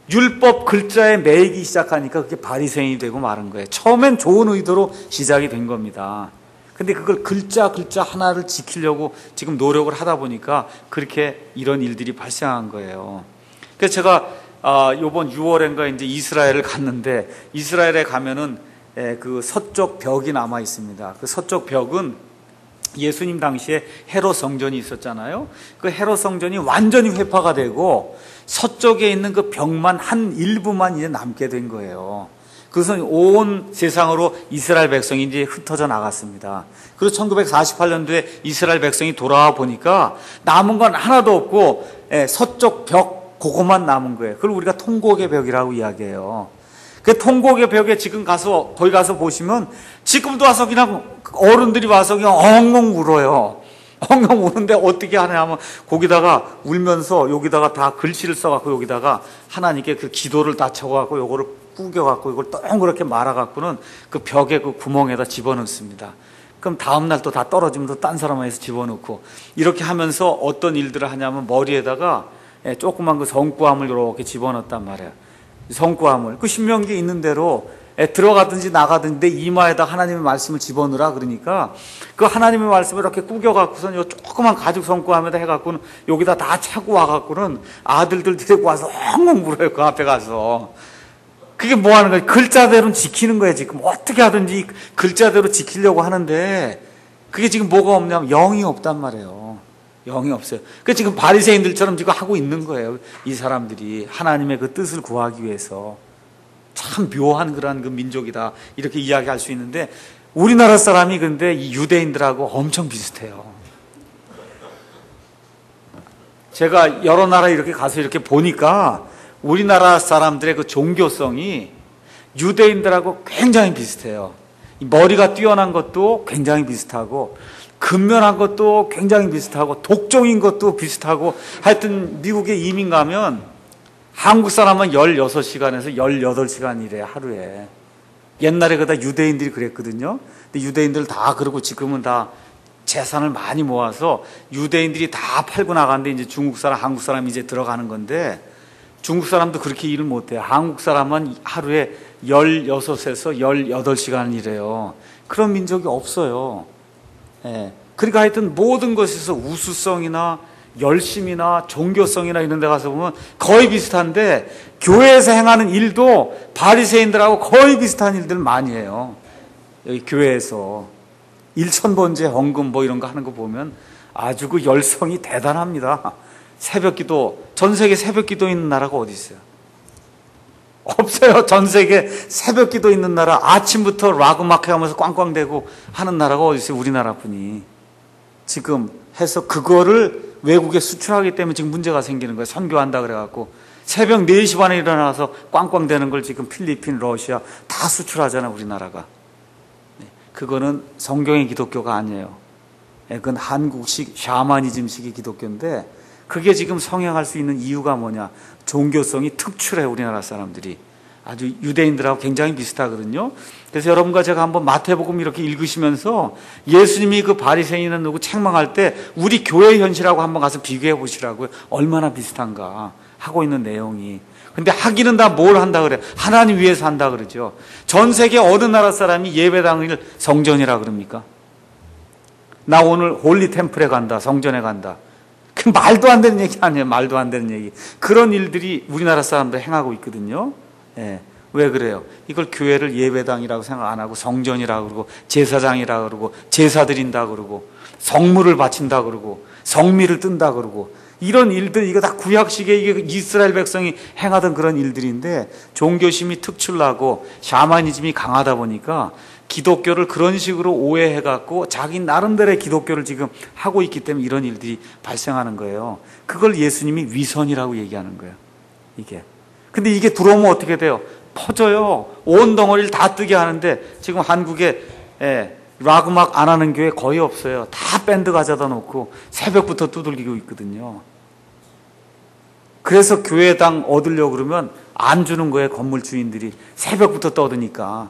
율법 글자에 매이기 시작하니까 그게 바리새인이 되고 마른 거예요. 처음엔 좋은 의도로 시작이 된 겁니다. 근데 그걸 글자 글자 하나를 지키려고 지금 노력을 하다 보니까 그렇게 이런 일들이 발생한 거예요. 그래서 제가 아, 이번 유월인가 이제 이스라엘을 갔는데 이스라엘에 가면은 예, 그 서쪽 벽이 남아 있습니다. 그 서쪽 벽은 예수님 당시에 헤롯 성전이 있었잖아요. 그 헤롯 성전이 완전히 회파가 되고 서쪽에 있는 그 벽만 한 일부만 이제 남게 된 거예요. 그것은 온 세상으로 이스라엘 백성이 이제 흩어져 나갔습니다. 그리고 천구백사십팔 년도에 이스라엘 백성이 돌아와 보니까 남은 건 하나도 없고 예, 서쪽 벽 그것만 남은 거예요. 그걸 우리가 통곡의 벽이라고 이야기해요. 그 통곡의 벽에 지금 가서 거기 가서 보시면 지금도 와서 그냥 어른들이 와서 그냥 엉엉 울어요. 엉엉 우는데 어떻게 하냐면 거기다가 울면서 여기다가 다 글씨를 써갖고 여기다가 하나님께 그 기도를 다 적어갖고 요거를 꾸겨갖고 이걸 동그랗게 말아갖고는 그 벽에 그 구멍에다 집어넣습니다. 그럼 다음날 또 다 떨어지면 또 딴 사람에서 집어넣고 이렇게 하면서 어떤 일들을 하냐면 머리에다가 조그만 그 성구함을 이렇게 집어넣었단 말이에요. 성구함을 그 신명기에 있는 대로 들어가든지 나가든지 내 이마에다 하나님의 말씀을 집어넣으라 그러니까 그 하나님의 말씀을 이렇게 꾸겨갖고선 요 조그만 가죽 성구함에다 해갖고는 여기다 다 차고 와갖고는 아들들 데리고 와서 엉엉 울어요. 그 앞에 가서. 그게 뭐 하는 거예요? 글자대로는 지키는 거예요. 지금 어떻게 하든지 글자대로 지키려고 하는데 그게 지금 뭐가 없냐면 영이 없단 말이에요. 영이 없어요. 그 지금 바리새인들처럼 지금 하고 있는 거예요. 이 사람들이 하나님의 그 뜻을 구하기 위해서. 참 묘한 그런 그 민족이다 이렇게 이야기할 수 있는데 우리나라 사람이 근데 이 유대인들하고 엄청 비슷해요. 제가 여러 나라 이렇게 가서 이렇게 보니까 우리나라 사람들의 그 종교성이 유대인들하고 굉장히 비슷해요. 머리가 뛰어난 것도 굉장히 비슷하고 근면한 것도 굉장히 비슷하고 독종인 것도 비슷하고 하여튼 미국에 이민 가면 한국 사람은 열여섯 시간에서 열여덟 시간 일해요, 하루에. 옛날에 그다 유대인들이 그랬거든요. 근데 유대인들 다 그러고 지금은 다 재산을 많이 모아서 유대인들이 다 팔고 나가는데 이제 중국 사람, 한국 사람이 이제 들어가는 건데 중국 사람도 그렇게 일을 못해요. 한국 사람은 하루에 열여섯에서 열여덟 시간 일해요. 그런 민족이 없어요. 예. 그러니까 하여튼 모든 것에서 우수성이나 열심이나 종교성이나 이런 데 가서 보면 거의 비슷한데 교회에서 행하는 일도 바리새인들하고 거의 비슷한 일들 많이 해요. 여기 교회에서 일천번제 헌금 뭐 이런 거 하는 거 보면 아주 그 열성이 대단합니다. 새벽기도, 전 세계 새벽기도 있는 나라가 어디 있어요? 없어요. 전 세계 새벽기도 있는 나라, 아침부터 락음악 하면서 꽝꽝대고 하는 나라가 어디 있어요? 우리나라뿐이. 지금 해서 그거를 외국에 수출하기 때문에 지금 문제가 생기는 거예요. 선교한다 그래갖고 새벽 네 시 반에 일어나서 꽝꽝대는 걸 지금 필리핀, 러시아 다 수출하잖아 우리나라가. 그거는 성경의 기독교가 아니에요. 그건 한국식 샤머니즘식의 기독교인데 그게 지금 성행할 수 있는 이유가 뭐냐? 종교성이 특출해 우리나라 사람들이. 아주 유대인들하고 굉장히 비슷하거든요. 그래서 여러분과 제가 한번 마태복음 이렇게 읽으시면서 예수님이 그 바리새인은 누구 책망할 때 우리 교회 현실하고 한번 가서 비교해 보시라고요. 얼마나 비슷한가 하고 있는 내용이. 근데 하기는 다 뭘 한다 그래? 하나님 위해서 한다 그러죠. 전 세계 어느 나라 사람이 예배당을 성전이라 그럽니까? 나 오늘 홀리 템플에 간다, 성전에 간다. 그 말도 안 되는 얘기 아니에요. 말도 안 되는 얘기. 그런 일들이 우리나라 사람들 행하고 있거든요. 예. 왜 그래요? 이걸 교회를 예배당이라고 생각 안 하고 성전이라고 그러고 제사장이라고 그러고 제사 드린다 그러고 성물을 바친다 그러고 성미를 뜬다 그러고 이런 일들, 이거 다 구약식의 이게 이스라엘 백성이 행하던 그런 일들인데 종교심이 특출나고 샤머니즘이 강하다 보니까 기독교를 그런 식으로 오해해갖고 자기 나름대로의 기독교를 지금 하고 있기 때문에 이런 일들이 발생하는 거예요. 그걸 예수님이 위선이라고 얘기하는 거예요. 이게. 근데 이게 들어오면 어떻게 돼요? 퍼져요. 온 덩어리를 다 뜨게 하는데 지금 한국에 예, 락 음악 안 하는 교회 거의 없어요. 다 밴드 가져다 놓고 새벽부터 두들기고 있거든요. 그래서 교회당 얻으려고 그러면 안 주는 거예요. 건물 주인들이 새벽부터 떠드니까.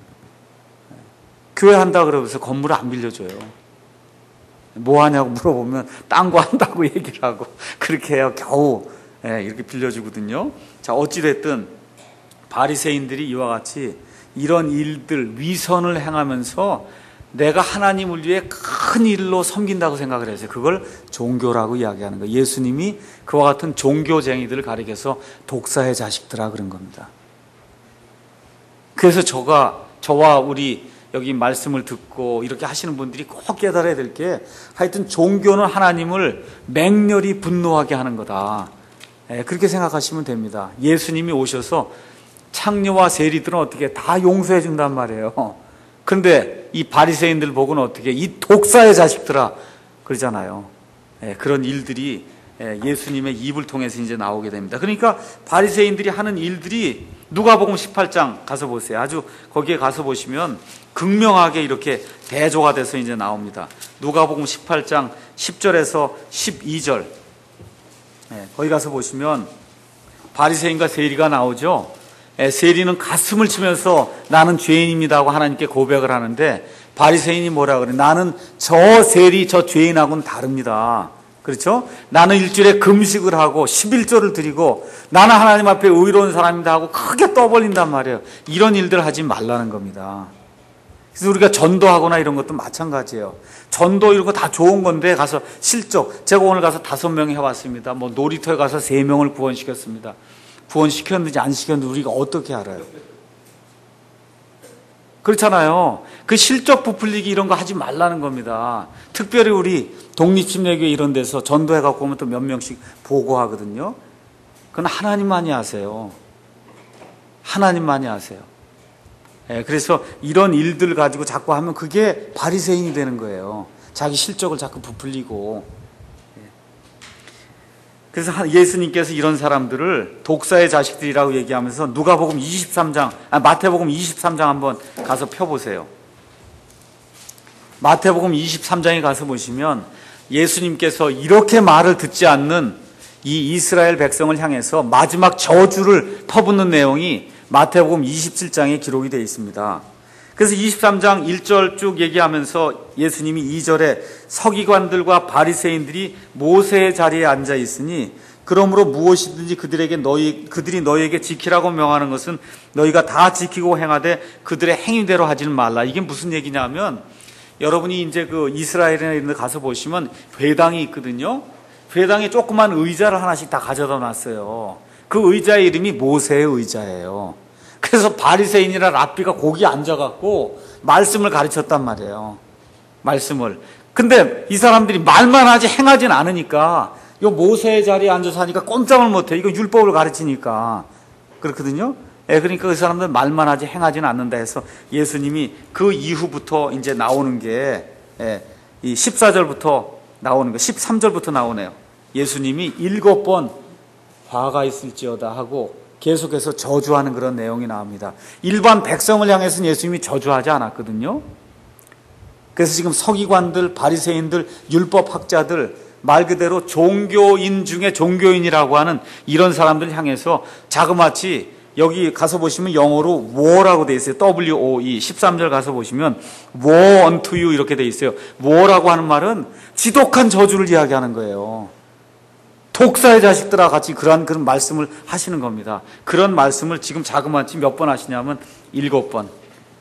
교회 한다 그러면서 건물을 안 빌려줘요. 뭐 하냐고 물어보면 딴 거 한다고 얘기를 하고 그렇게 해야 겨우 예, 이렇게 빌려주거든요. 자, 어찌됐든 바리새인들이 이와 같이 이런 일들, 위선을 행하면서 내가 하나님을 위해 큰 일로 섬긴다고 생각을 해서 그걸 종교라고 이야기하는 거예요. 예수님이 그와 같은 종교쟁이들을 가리켜서 독사의 자식들아 그런 겁니다. 그래서 저가, 저와 우리 여기 말씀을 듣고 이렇게 하시는 분들이 꼭 깨달아야 될 게 하여튼 종교는 하나님을 맹렬히 분노하게 하는 거다. 예, 그렇게 생각하시면 됩니다. 예수님이 오셔서 창녀와 세리들은 어떻게 다 용서해 준단 말이에요. 그런데 이 바리새인들 보고는 어떻게 이 독사의 자식들아 그러잖아요. 예, 그런 일들이 예수님의 입을 통해서 이제 나오게 됩니다. 그러니까 바리새인들이 하는 일들이 누가복음 십팔 장 가서 보세요. 아주 거기에 가서 보시면 극명하게 이렇게 대조가 돼서 이제 나옵니다. 누가복음 십팔 장 십 절에서 십이 절. 예, 거기 가서 보시면 바리새인과 세리가 나오죠. 예, 세리는 가슴을 치면서 나는 죄인입니다 하고 하나님께 고백을 하는데 바리새인이 뭐라 그래? 나는 저 세리, 저 죄인하고는 다릅니다. 그렇죠? 나는 일주일에 금식을 하고 십일조를 드리고 나는 하나님 앞에 의로운 사람이다 하고 크게 떠벌린단 말이에요. 이런 일들 하지 말라는 겁니다. 그래서 우리가 전도하거나 이런 것도 마찬가지예요. 전도 이런 거 다 좋은 건데 가서 실적, 제가 오늘 가서 다섯 명 해왔습니다. 뭐 놀이터에 가서 세 명을 구원시켰습니다. 구원시켰는지 안 시켰는지 우리가 어떻게 알아요? 그렇잖아요. 그 실적 부풀리기 이런 거 하지 말라는 겁니다. 특별히 우리 독립침례교회 이런 데서 전도해 갖고 오면 또 몇 명씩 보고하거든요. 그건 하나님만이 아세요. 하나님만이 아세요. 예, 그래서 이런 일들 가지고 자꾸 하면 그게 바리새인이 되는 거예요. 자기 실적을 자꾸 부풀리고. 예. 그래서 예수님께서 이런 사람들을 독사의 자식들이라고 얘기하면서 누가복음 이십삼 장, 아, 마태복음 이십삼 장 한번 가서 펴보세요. 마태복음 이십삼 장에 가서 보시면 예수님께서 이렇게 말을 듣지 않는 이 이스라엘 백성을 향해서 마지막 저주를 퍼붓는 내용이 마태복음 이십칠 장에 기록이 되어 있습니다. 그래서 이십삼 장 일 절 쭉 얘기하면서 예수님이 이 절에 서기관들과 바리새인들이 모세의 자리에 앉아 있으니 그러므로 무엇이든지 그들에게 너희 그들이 너희에게 지키라고 명하는 것은 너희가 다 지키고 행하되 그들의 행위대로 하지는 말라. 이게 무슨 얘기냐면 여러분이 이제 그 이스라엘이나 이런 데 가서 보시면 회당이 있거든요. 회당에 조그만 의자를 하나씩 다 가져다 놨어요. 그 의자의 이름이 모세의 의자예요. 그래서 바리새인이나 랍비가 거기 앉아갖고 말씀을 가르쳤단 말이에요. 말씀을. 근데 이 사람들이 말만 하지 행하진 않으니까 이 모세의 자리에 앉아서 하니까 꼼짝을 못해. 이거 율법을 가르치니까. 그렇거든요. 예, 그러니까 그 사람들 말만 하지 행하지는 않는다 해서 예수님이 그 이후부터 이제 나오는 게, 예, 이 십사 절부터 나오는 거, 십삼 절부터 나오네요. 예수님이 일곱 번 화가 있을지어다 하고 계속해서 저주하는 그런 내용이 나옵니다. 일반 백성을 향해서는 예수님이 저주하지 않았거든요. 그래서 지금 서기관들, 바리새인들, 율법학자들, 말 그대로 종교인 중에 종교인이라고 하는 이런 사람들 향해서 자그마치 여기 가서 보시면 영어로 war라고 되어 있어요. 더블유 오 이. 십삼 절 가서 보시면 war unto you 이렇게 되어 있어요. war라고 하는 말은 지독한 저주를 이야기하는 거예요. 독사의 자식들아 같이 그런 그런 말씀을 하시는 겁니다. 그런 말씀을 지금 자그마치 몇 번 하시냐면 일곱 번.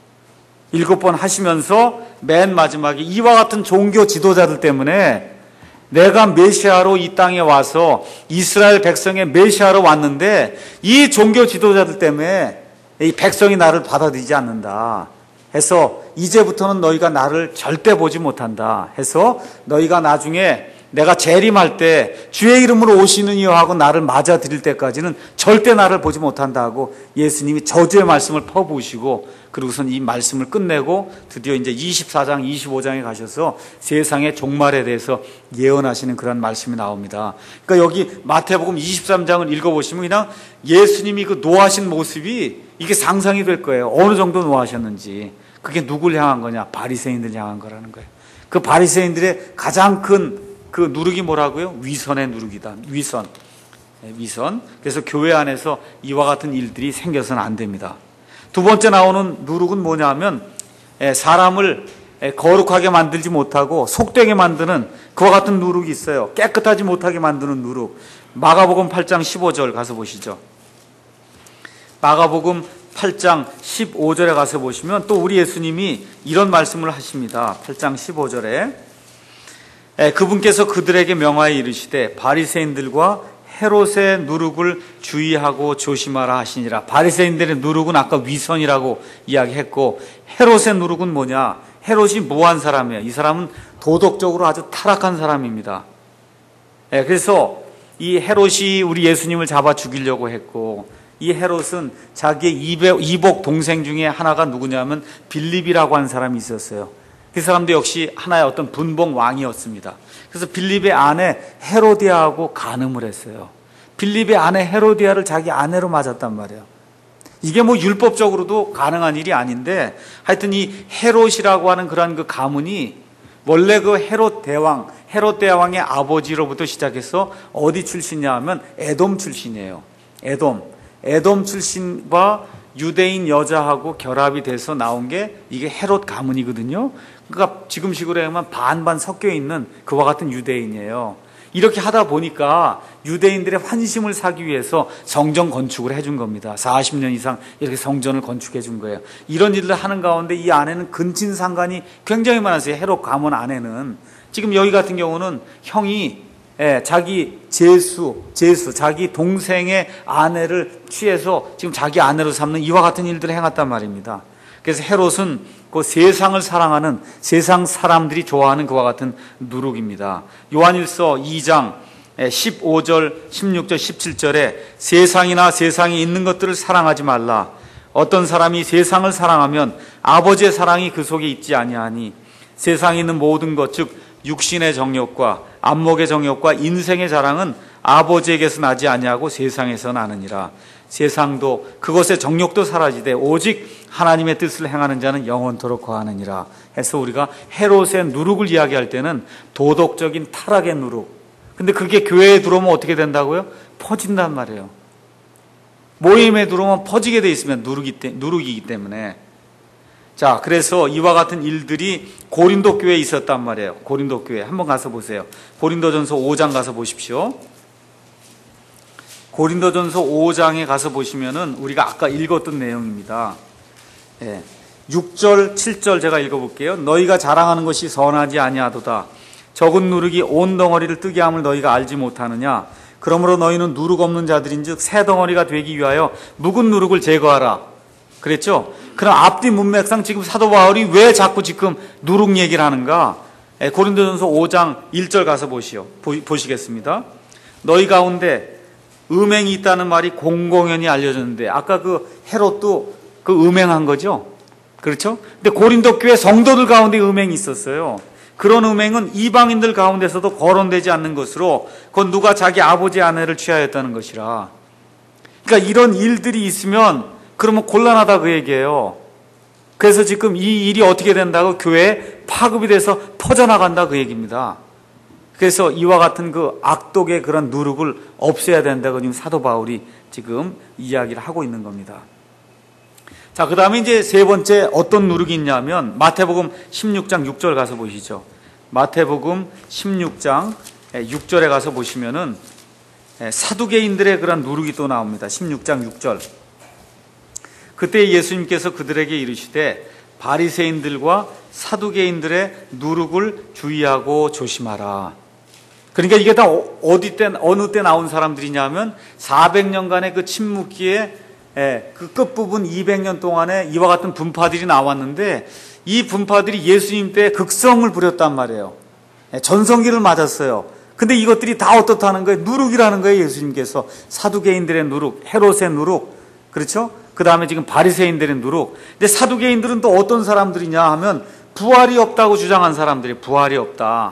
일곱 번 하시면서 맨 마지막에 이와 같은 종교 지도자들 때문에 내가 메시아로 이 땅에 와서 이스라엘 백성의 메시아로 왔는데 이 종교 지도자들 때문에 이 백성이 나를 받아들이지 않는다 해서 이제부터는 너희가 나를 절대 보지 못한다 해서 너희가 나중에 내가 재림할 때 주의 이름으로 오시는 이여 하고 나를 맞아 드릴 때까지는 절대 나를 보지 못한다 하고 예수님이 저주의 말씀을 퍼부으시고 그리고선 이 말씀을 끝내고 드디어 이제 이십사 장, 이십오 장에 가셔서 세상의 종말에 대해서 예언하시는 그런 말씀이 나옵니다. 그러니까 여기 마태복음 이십삼 장을 읽어보시면 그냥 예수님이 그 노하신 모습이 이게 상상이 될 거예요. 어느 정도 노하셨는지. 그게 누굴 향한 거냐? 바리새인들 향한 거라는 거예요. 그 바리새인들의 가장 큰 그 누룩이 뭐라고요? 위선의 누룩이다. 위선. 위선. 그래서 교회 안에서 이와 같은 일들이 생겨서는 안 됩니다. 두 번째 나오는 누룩은 뭐냐면 사람을 거룩하게 만들지 못하고 속되게 만드는 그와 같은 누룩이 있어요. 깨끗하지 못하게 만드는 누룩. 마가복음 팔 장 십오 절 가서 보시죠. 마가복음 팔 장 십오 절에 가서 보시면 또 우리 예수님이 이런 말씀을 하십니다. 팔 장 십오 절에 그분께서 그들에게 명하여 이르시되 바리새인들과 헤롯의 누룩을 주의하고 조심하라 하시니라. 바리새인들의 누룩은 아까 위선이라고 이야기했고 헤롯의 누룩은 뭐냐? 헤롯이 뭐한 사람이에요? 이 사람은 도덕적으로 아주 타락한 사람입니다. 그래서 이 헤롯이 우리 예수님을 잡아 죽이려고 했고 이 헤롯은 자기의 이복 동생 중에 하나가 누구냐면 빌립이라고 하는 사람이 있었어요. 그 사람도 역시 하나의 어떤 분봉 왕이었습니다. 그래서 빌립의 아내 헤로디아하고 간음을 했어요. 빌립의 아내 헤로디아를 자기 아내로 맞았단 말이에요. 이게 뭐 율법적으로도 가능한 일이 아닌데 하여튼 이 헤롯이라고 하는 그런 그 가문이 원래 그 헤롯 대왕, 헤롯 대왕의 아버지로부터 시작해서 어디 출신이냐 하면 에돔 출신이에요. 에돔. 에돔 출신과 유대인 여자하고 결합이 돼서 나온 게 이게 헤롯 가문이거든요. 그러니까 지금식으로 하면 반반 섞여 있는 그와 같은 유대인이에요. 이렇게 하다 보니까 유대인들의 환심을 사기 위해서 성전 건축을 해준 겁니다. 사십 년 이상 이렇게 성전을 건축해 준 거예요. 이런 일을 하는 가운데 이 아내는 근친상간이 굉장히 많았어요. 헤롯 가문 아내는. 지금 여기 같은 경우는 형이 예, 자기 제수, 제수, 자기 동생의 아내를 취해서 지금 자기 아내로 삼는 이와 같은 일들을 행했단 말입니다. 그래서 헤롯은 그 세상을 사랑하는 세상 사람들이 좋아하는 그와 같은 누룩입니다. 요한일서 이 장 십오 절, 십육 절, 십칠 절에 세상이나 세상에 있는 것들을 사랑하지 말라. 어떤 사람이 세상을 사랑하면 아버지의 사랑이 그 속에 있지 아니하니 세상에 있는 모든 것, 즉 육신의 정욕과 안목의 정욕과 인생의 자랑은 아버지에게서 나지 아니하고 세상에서 나느니라. 세상도 그것의 정욕도 사라지되 오직 하나님의 뜻을 행하는 자는 영원토록 거하느니라. 해서 우리가 헤롯의 누룩을 이야기할 때는 도덕적인 타락의 누룩. 근데 그게 교회에 들어오면 어떻게 된다고요? 퍼진단 말이에요. 모임에 들어오면 퍼지게 돼 있으면 누룩이, 누룩이기 때문에. 자, 그래서 이와 같은 일들이 고린도 교회에 있었단 말이에요. 고린도 교회. 한번 가서 보세요. 고린도전서 오 장 가서 보십시오. 고린도전서 오 장에 가서 보시면은 우리가 아까 읽었던 내용입니다. 예. 육 절, 칠 절 제가 읽어볼게요. 너희가 자랑하는 것이 선하지 아니하도다. 적은 누룩이 온 덩어리를 뜨게 함을 너희가 알지 못하느냐. 그러므로 너희는 누룩 없는 자들인즉 새 덩어리가 되기 위하여 묵은 누룩을 제거하라. 그랬죠? 그럼 앞뒤 문맥상 지금 사도 바울이 왜 자꾸 지금 누룩 얘기를 하는가? 예, 고린도전서 오 장 일 절 가서 보시오. 보, 보시겠습니다. 너희 가운데 음행이 있다는 말이 공공연히 알려졌는데 아까 그 헤롯도 그 음행한 거죠? 그렇죠? 근데 고린도 교회 성도들 가운데 음행이 있었어요. 그런 음행은 이방인들 가운데서도 거론되지 않는 것으로 그건 누가 자기 아버지 아내를 취하였다는 것이라. 그러니까 이런 일들이 있으면 그러면 곤란하다 그 얘기예요. 그래서 지금 이 일이 어떻게 된다고 교회에 파급이 돼서 퍼져나간다 그 얘기입니다. 그래서 이와 같은 그 악독의 그런 누룩을 없애야 된다고 지금 사도 바울이 지금 이야기를 하고 있는 겁니다. 자, 그 다음에 이제 세 번째 어떤 누룩이 있냐면 마태복음 십육 장 육 절 가서 보시죠. 마태복음 십육 장 육 절에 가서 보시면은 사두개인들의 그런 누룩이 또 나옵니다. 십육 장 육 절. 그때 예수님께서 그들에게 이르시되 바리새인들과 사두개인들의 누룩을 주의하고 조심하라. 그러니까 이게 다 어디 때 어느 때 나온 사람들이냐면 사백 년간의 그 침묵기에 그 끝부분 이백 년 동안에 이와 같은 분파들이 나왔는데 이 분파들이 예수님 때 극성을 부렸단 말이에요. 전성기를 맞았어요. 근데 이것들이 다 어떻다는 거예요? 누룩이라는 거예요. 예수님께서 사두개인들의 누룩, 헤롯의 누룩, 그렇죠? 그 다음에 지금 바리새인들의 누룩. 근데 사두개인들은 또 어떤 사람들이냐 하면 부활이 없다고 주장한 사람들이 부활이 없다.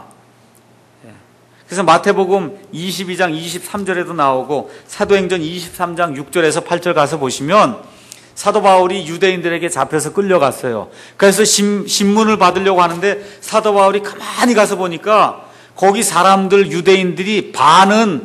그래서 마태복음 이십이 장 이십삼 절에도 나오고 사도행전 이십삼 장 육 절에서 팔 절 가서 보시면 사도 바울이 유대인들에게 잡혀서 끌려갔어요. 그래서 신, 신문을 받으려고 하는데 사도 바울이 가만히 가서 보니까 거기 사람들 유대인들이 반은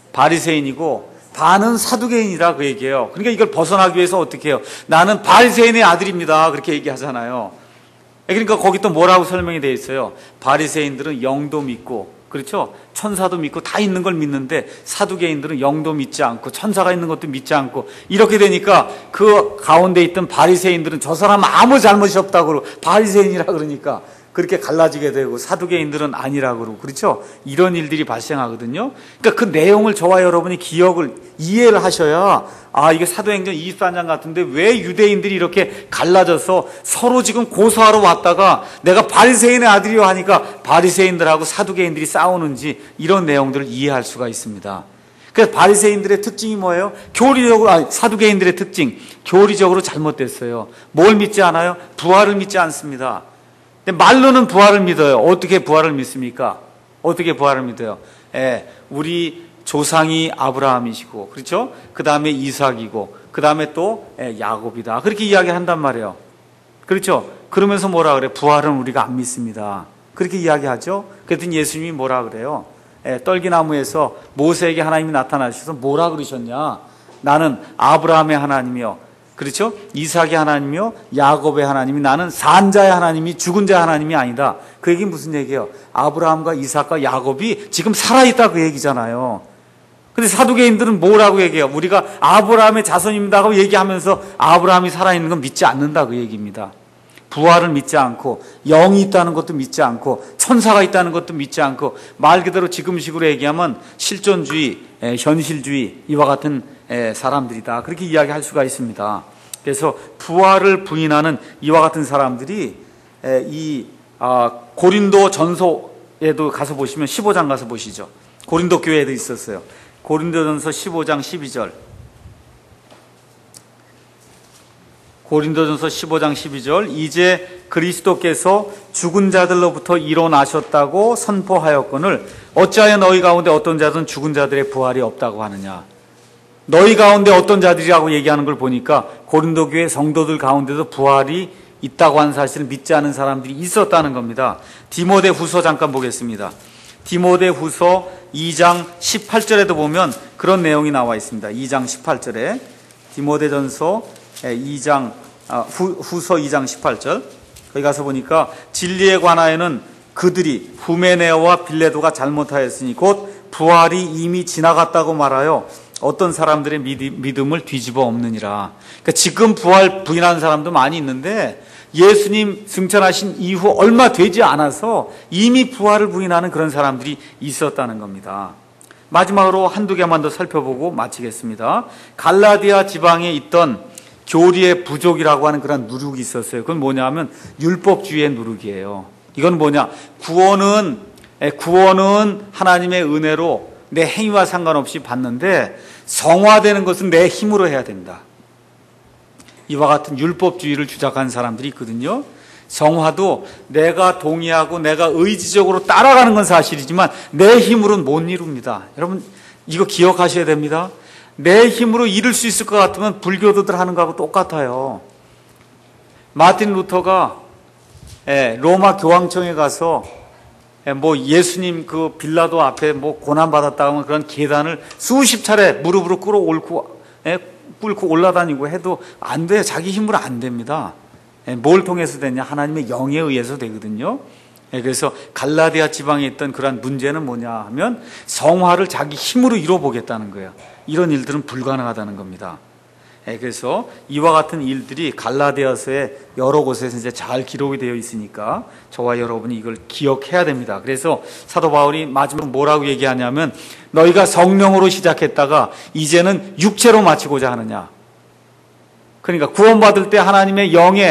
바리새인이고 반은 사두개인이라 그 얘기예요. 그러니까 이걸 벗어나기 위해서 어떻게 해요? 나는 바리새인의 아들입니다. 그렇게 얘기하잖아요. 그러니까 거기 또 뭐라고 설명이 되어 있어요? 바리새인들은 영도 믿고, 그렇죠? 천사도 믿고 다 있는 걸 믿는데 사두개인들은 영도 믿지 않고 천사가 있는 것도 믿지 않고, 이렇게 되니까 그 가운데 있던 바리새인들은 저 사람 아무 잘못이 없다고 바리새인이라 그러니까 그렇게 갈라지게 되고, 사두개인들은 아니라고 그러고, 그렇죠? 이런 일들이 발생하거든요. 그러니까 그 내용을 저와 여러분이 기억을, 이해를 하셔야, 아, 이게 사도행전 이십사 장 같은데 왜 유대인들이 이렇게 갈라져서 서로 지금 고소하러 왔다가 내가 바리새인의 아들이요 하니까 바리새인들하고 사두개인들이 싸우는지, 이런 내용들을 이해할 수가 있습니다. 그래서 바리새인들의 특징이 뭐예요? 교리적으로, 아니, 사두개인들의 특징, 교리적으로 잘못됐어요. 뭘 믿지 않아요? 부활을 믿지 않습니다. 근데 말로는 부활을 믿어요. 어떻게 부활을 믿습니까? 어떻게 부활을 믿어요? 예, 우리 조상이 아브라함이시고, 그렇죠? 그 다음에 이삭이고, 그 다음에 또 예, 야곱이다. 그렇게 이야기한단 말이에요. 그렇죠? 그러면서 뭐라 그래? 부활은 우리가 안 믿습니다. 그렇게 이야기하죠? 그랬더니 예수님이 뭐라 그래요? 예, 떨기나무에서 모세에게 하나님이 나타나셔서 뭐라 그러셨냐? 나는 아브라함의 하나님이요, 그렇죠? 이삭의 하나님이요, 야곱의 하나님이, 나는 산 자의 하나님이 죽은 자의 하나님이 아니다. 그 얘기는 무슨 얘기예요? 아브라함과 이삭과 야곱이 지금 살아있다, 그 얘기잖아요. 근데 사두개인들은 뭐라고 얘기해요? 우리가 아브라함의 자손입니다 하고 얘기하면서 아브라함이 살아있는 건 믿지 않는다, 그 얘기입니다. 부활을 믿지 않고, 영이 있다는 것도 믿지 않고, 천사가 있다는 것도 믿지 않고, 말 그대로 지금식으로 얘기하면 실존주의, 현실주의, 이와 같은 사람들이다, 그렇게 이야기할 수가 있습니다. 그래서 부활을 부인하는 이와 같은 사람들이 이 고린도 전서에도 가서 보시면, 십오 장 가서 보시죠. 고린도 교회에도 있었어요. 고린도 전서 십오 장 십이 절. 고린도전서 십오 장 십이 절. 이제 그리스도께서 죽은 자들로부터 일어나셨다고 선포하였거늘 어찌하여 너희 가운데 어떤 자들은 죽은 자들의 부활이 없다고 하느냐. 너희 가운데 어떤 자들이라고 얘기하는 걸 보니까 고린도 교회 성도들 가운데도 부활이 있다고 하는 사실을 믿지 않은 사람들이 있었다는 겁니다. 디모데 후서 잠깐 보겠습니다. 디모데 후서 이 장 십팔 절에도 보면 그런 내용이 나와 있습니다. 이 장 십팔 절에 디모데전서 이 장 후, 후서 이 장 십팔 절, 거기 가서 보니까 진리에 관하여는 그들이 후메네오와 빌레도가 잘못하였으니 곧 부활이 이미 지나갔다고 말하여 어떤 사람들의 믿음을 뒤집어 엎느니라. 그러니까 지금 부활 부인하는 사람도 많이 있는데 예수님 승천하신 이후 얼마 되지 않아서 이미 부활을 부인하는 그런 사람들이 있었다는 겁니다. 마지막으로 한두 개만 더 살펴보고 마치겠습니다. 갈라디아 지방에 있던 교리의 부족이라고 하는 그런 누룩이 있었어요. 그건 뭐냐면 율법주의의 누룩이에요. 이건 뭐냐? 구원은, 구원은 하나님의 은혜로 내 행위와 상관없이 받는데 성화되는 것은 내 힘으로 해야 된다. 이와 같은 율법주의를 주장한 사람들이 있거든요. 성화도 내가 동의하고 내가 의지적으로 따라가는 건 사실이지만 내 힘으로는 못 이룹니다. 여러분 이거 기억하셔야 됩니다. 내 힘으로 이룰 수 있을 것 같으면 불교도들 하는 거하고 똑같아요. 마틴 루터가 로마 교황청에 가서 뭐 예수님 그 빌라도 앞에 뭐 고난 받았다 하면 그런 계단을 수십 차례 무릎으로 끌어 옳고 꿇고 올라다니고 해도 안 돼요. 자기 힘으로 안 됩니다. 뭘 통해서 되냐? 하나님의 영에 의해서 되거든요. 그래서 갈라디아 지방에 있던 그러한 문제는 뭐냐 하면 성화를 자기 힘으로 이뤄보겠다는 거예요. 이런 일들은 불가능하다는 겁니다. 그래서 이와 같은 일들이 갈라디아서의 여러 곳에서 이제 잘 기록이 되어 있으니까 저와 여러분이 이걸 기억해야 됩니다. 그래서 사도 바울이 마지막으로 뭐라고 얘기하냐면 너희가 성령으로 시작했다가 이제는 육체로 마치고자 하느냐. 그러니까 구원받을 때 하나님의 영에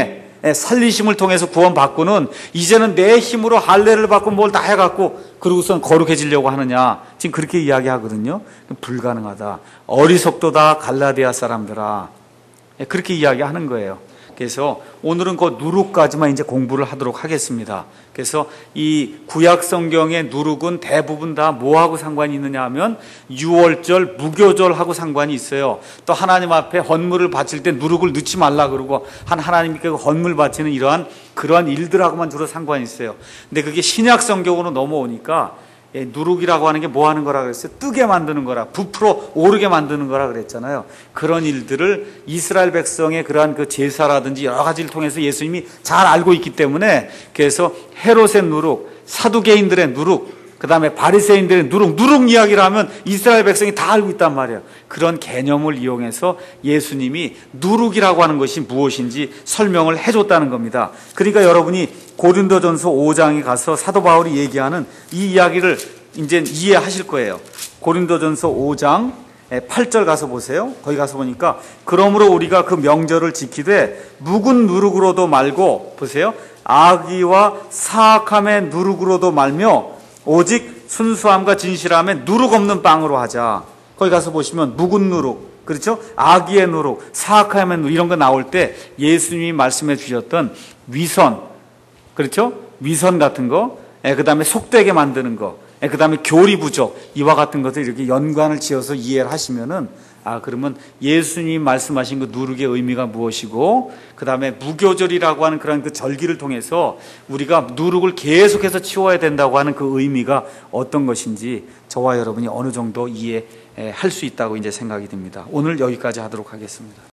살리심을 통해서 구원받고는 이제는 내 힘으로 할례를 받고 뭘 다 해갖고 그러고선 거룩해지려고 하느냐, 지금 그렇게 이야기하거든요. 불가능하다. 어리석도다 갈라디아 사람들아, 그렇게 이야기하는 거예요. 그래서 오늘은 그 누룩까지만 이제 공부를 하도록 하겠습니다. 그래서 이 구약 성경의 누룩은 대부분 다 뭐하고 상관이 있느냐 하면 유월절, 무교절하고 상관이 있어요. 또 하나님 앞에 헌물을 바칠 때 누룩을 넣지 말라 그러고 한 하나님께 헌물 바치는 이러한 그러한 일들하고만 주로 상관이 있어요. 근데 그게 신약 성경으로 넘어오니까 예, 누룩이라고 하는 게 뭐 하는 거라 그랬어요? 뜨게 만드는 거라, 부풀어 오르게 만드는 거라 그랬잖아요. 그런 일들을 이스라엘 백성의 그러한 그 제사라든지 여러 가지를 통해서 예수님이 잘 알고 있기 때문에, 그래서 헤롯의 누룩, 사두개인들의 누룩, 그 다음에 바리새인들의 누룩, 누룩 이야기를 하면 이스라엘 백성이 다 알고 있단 말이에요. 그런 개념을 이용해서 예수님이 누룩이라고 하는 것이 무엇인지 설명을 해줬다는 겁니다. 그러니까 여러분이 고린도전서 오 장에 가서 사도 바울이 얘기하는 이 이야기를 이제 이해하실 거예요. 고린도전서 오 장 팔 절 가서 보세요. 거기 가서 보니까 그러므로 우리가 그 명절을 지키되 묵은 누룩으로도 말고, 보세요, 악의와 사악함의 누룩으로도 말며 오직 순수함과 진실함에 누룩 없는 빵으로 하자. 거기 가서 보시면 묵은 누룩, 그렇죠? 악의의 누룩, 사악함의 누룩, 이런 거 나올 때 예수님이 말씀해 주셨던 위선, 그렇죠? 위선 같은 거, 그 다음에 속되게 만드는 거, 그 다음에 교리 부족, 이와 같은 것을 이렇게 연관을 지어서 이해를 하시면은, 아, 그러면 예수님 말씀하신 그 누룩의 의미가 무엇이고, 그 다음에 무교절이라고 하는 그런 그 절기를 통해서 우리가 누룩을 계속해서 치워야 된다고 하는 그 의미가 어떤 것인지 저와 여러분이 어느 정도 이해할 수 있다고 이제 생각이 듭니다. 오늘 여기까지 하도록 하겠습니다.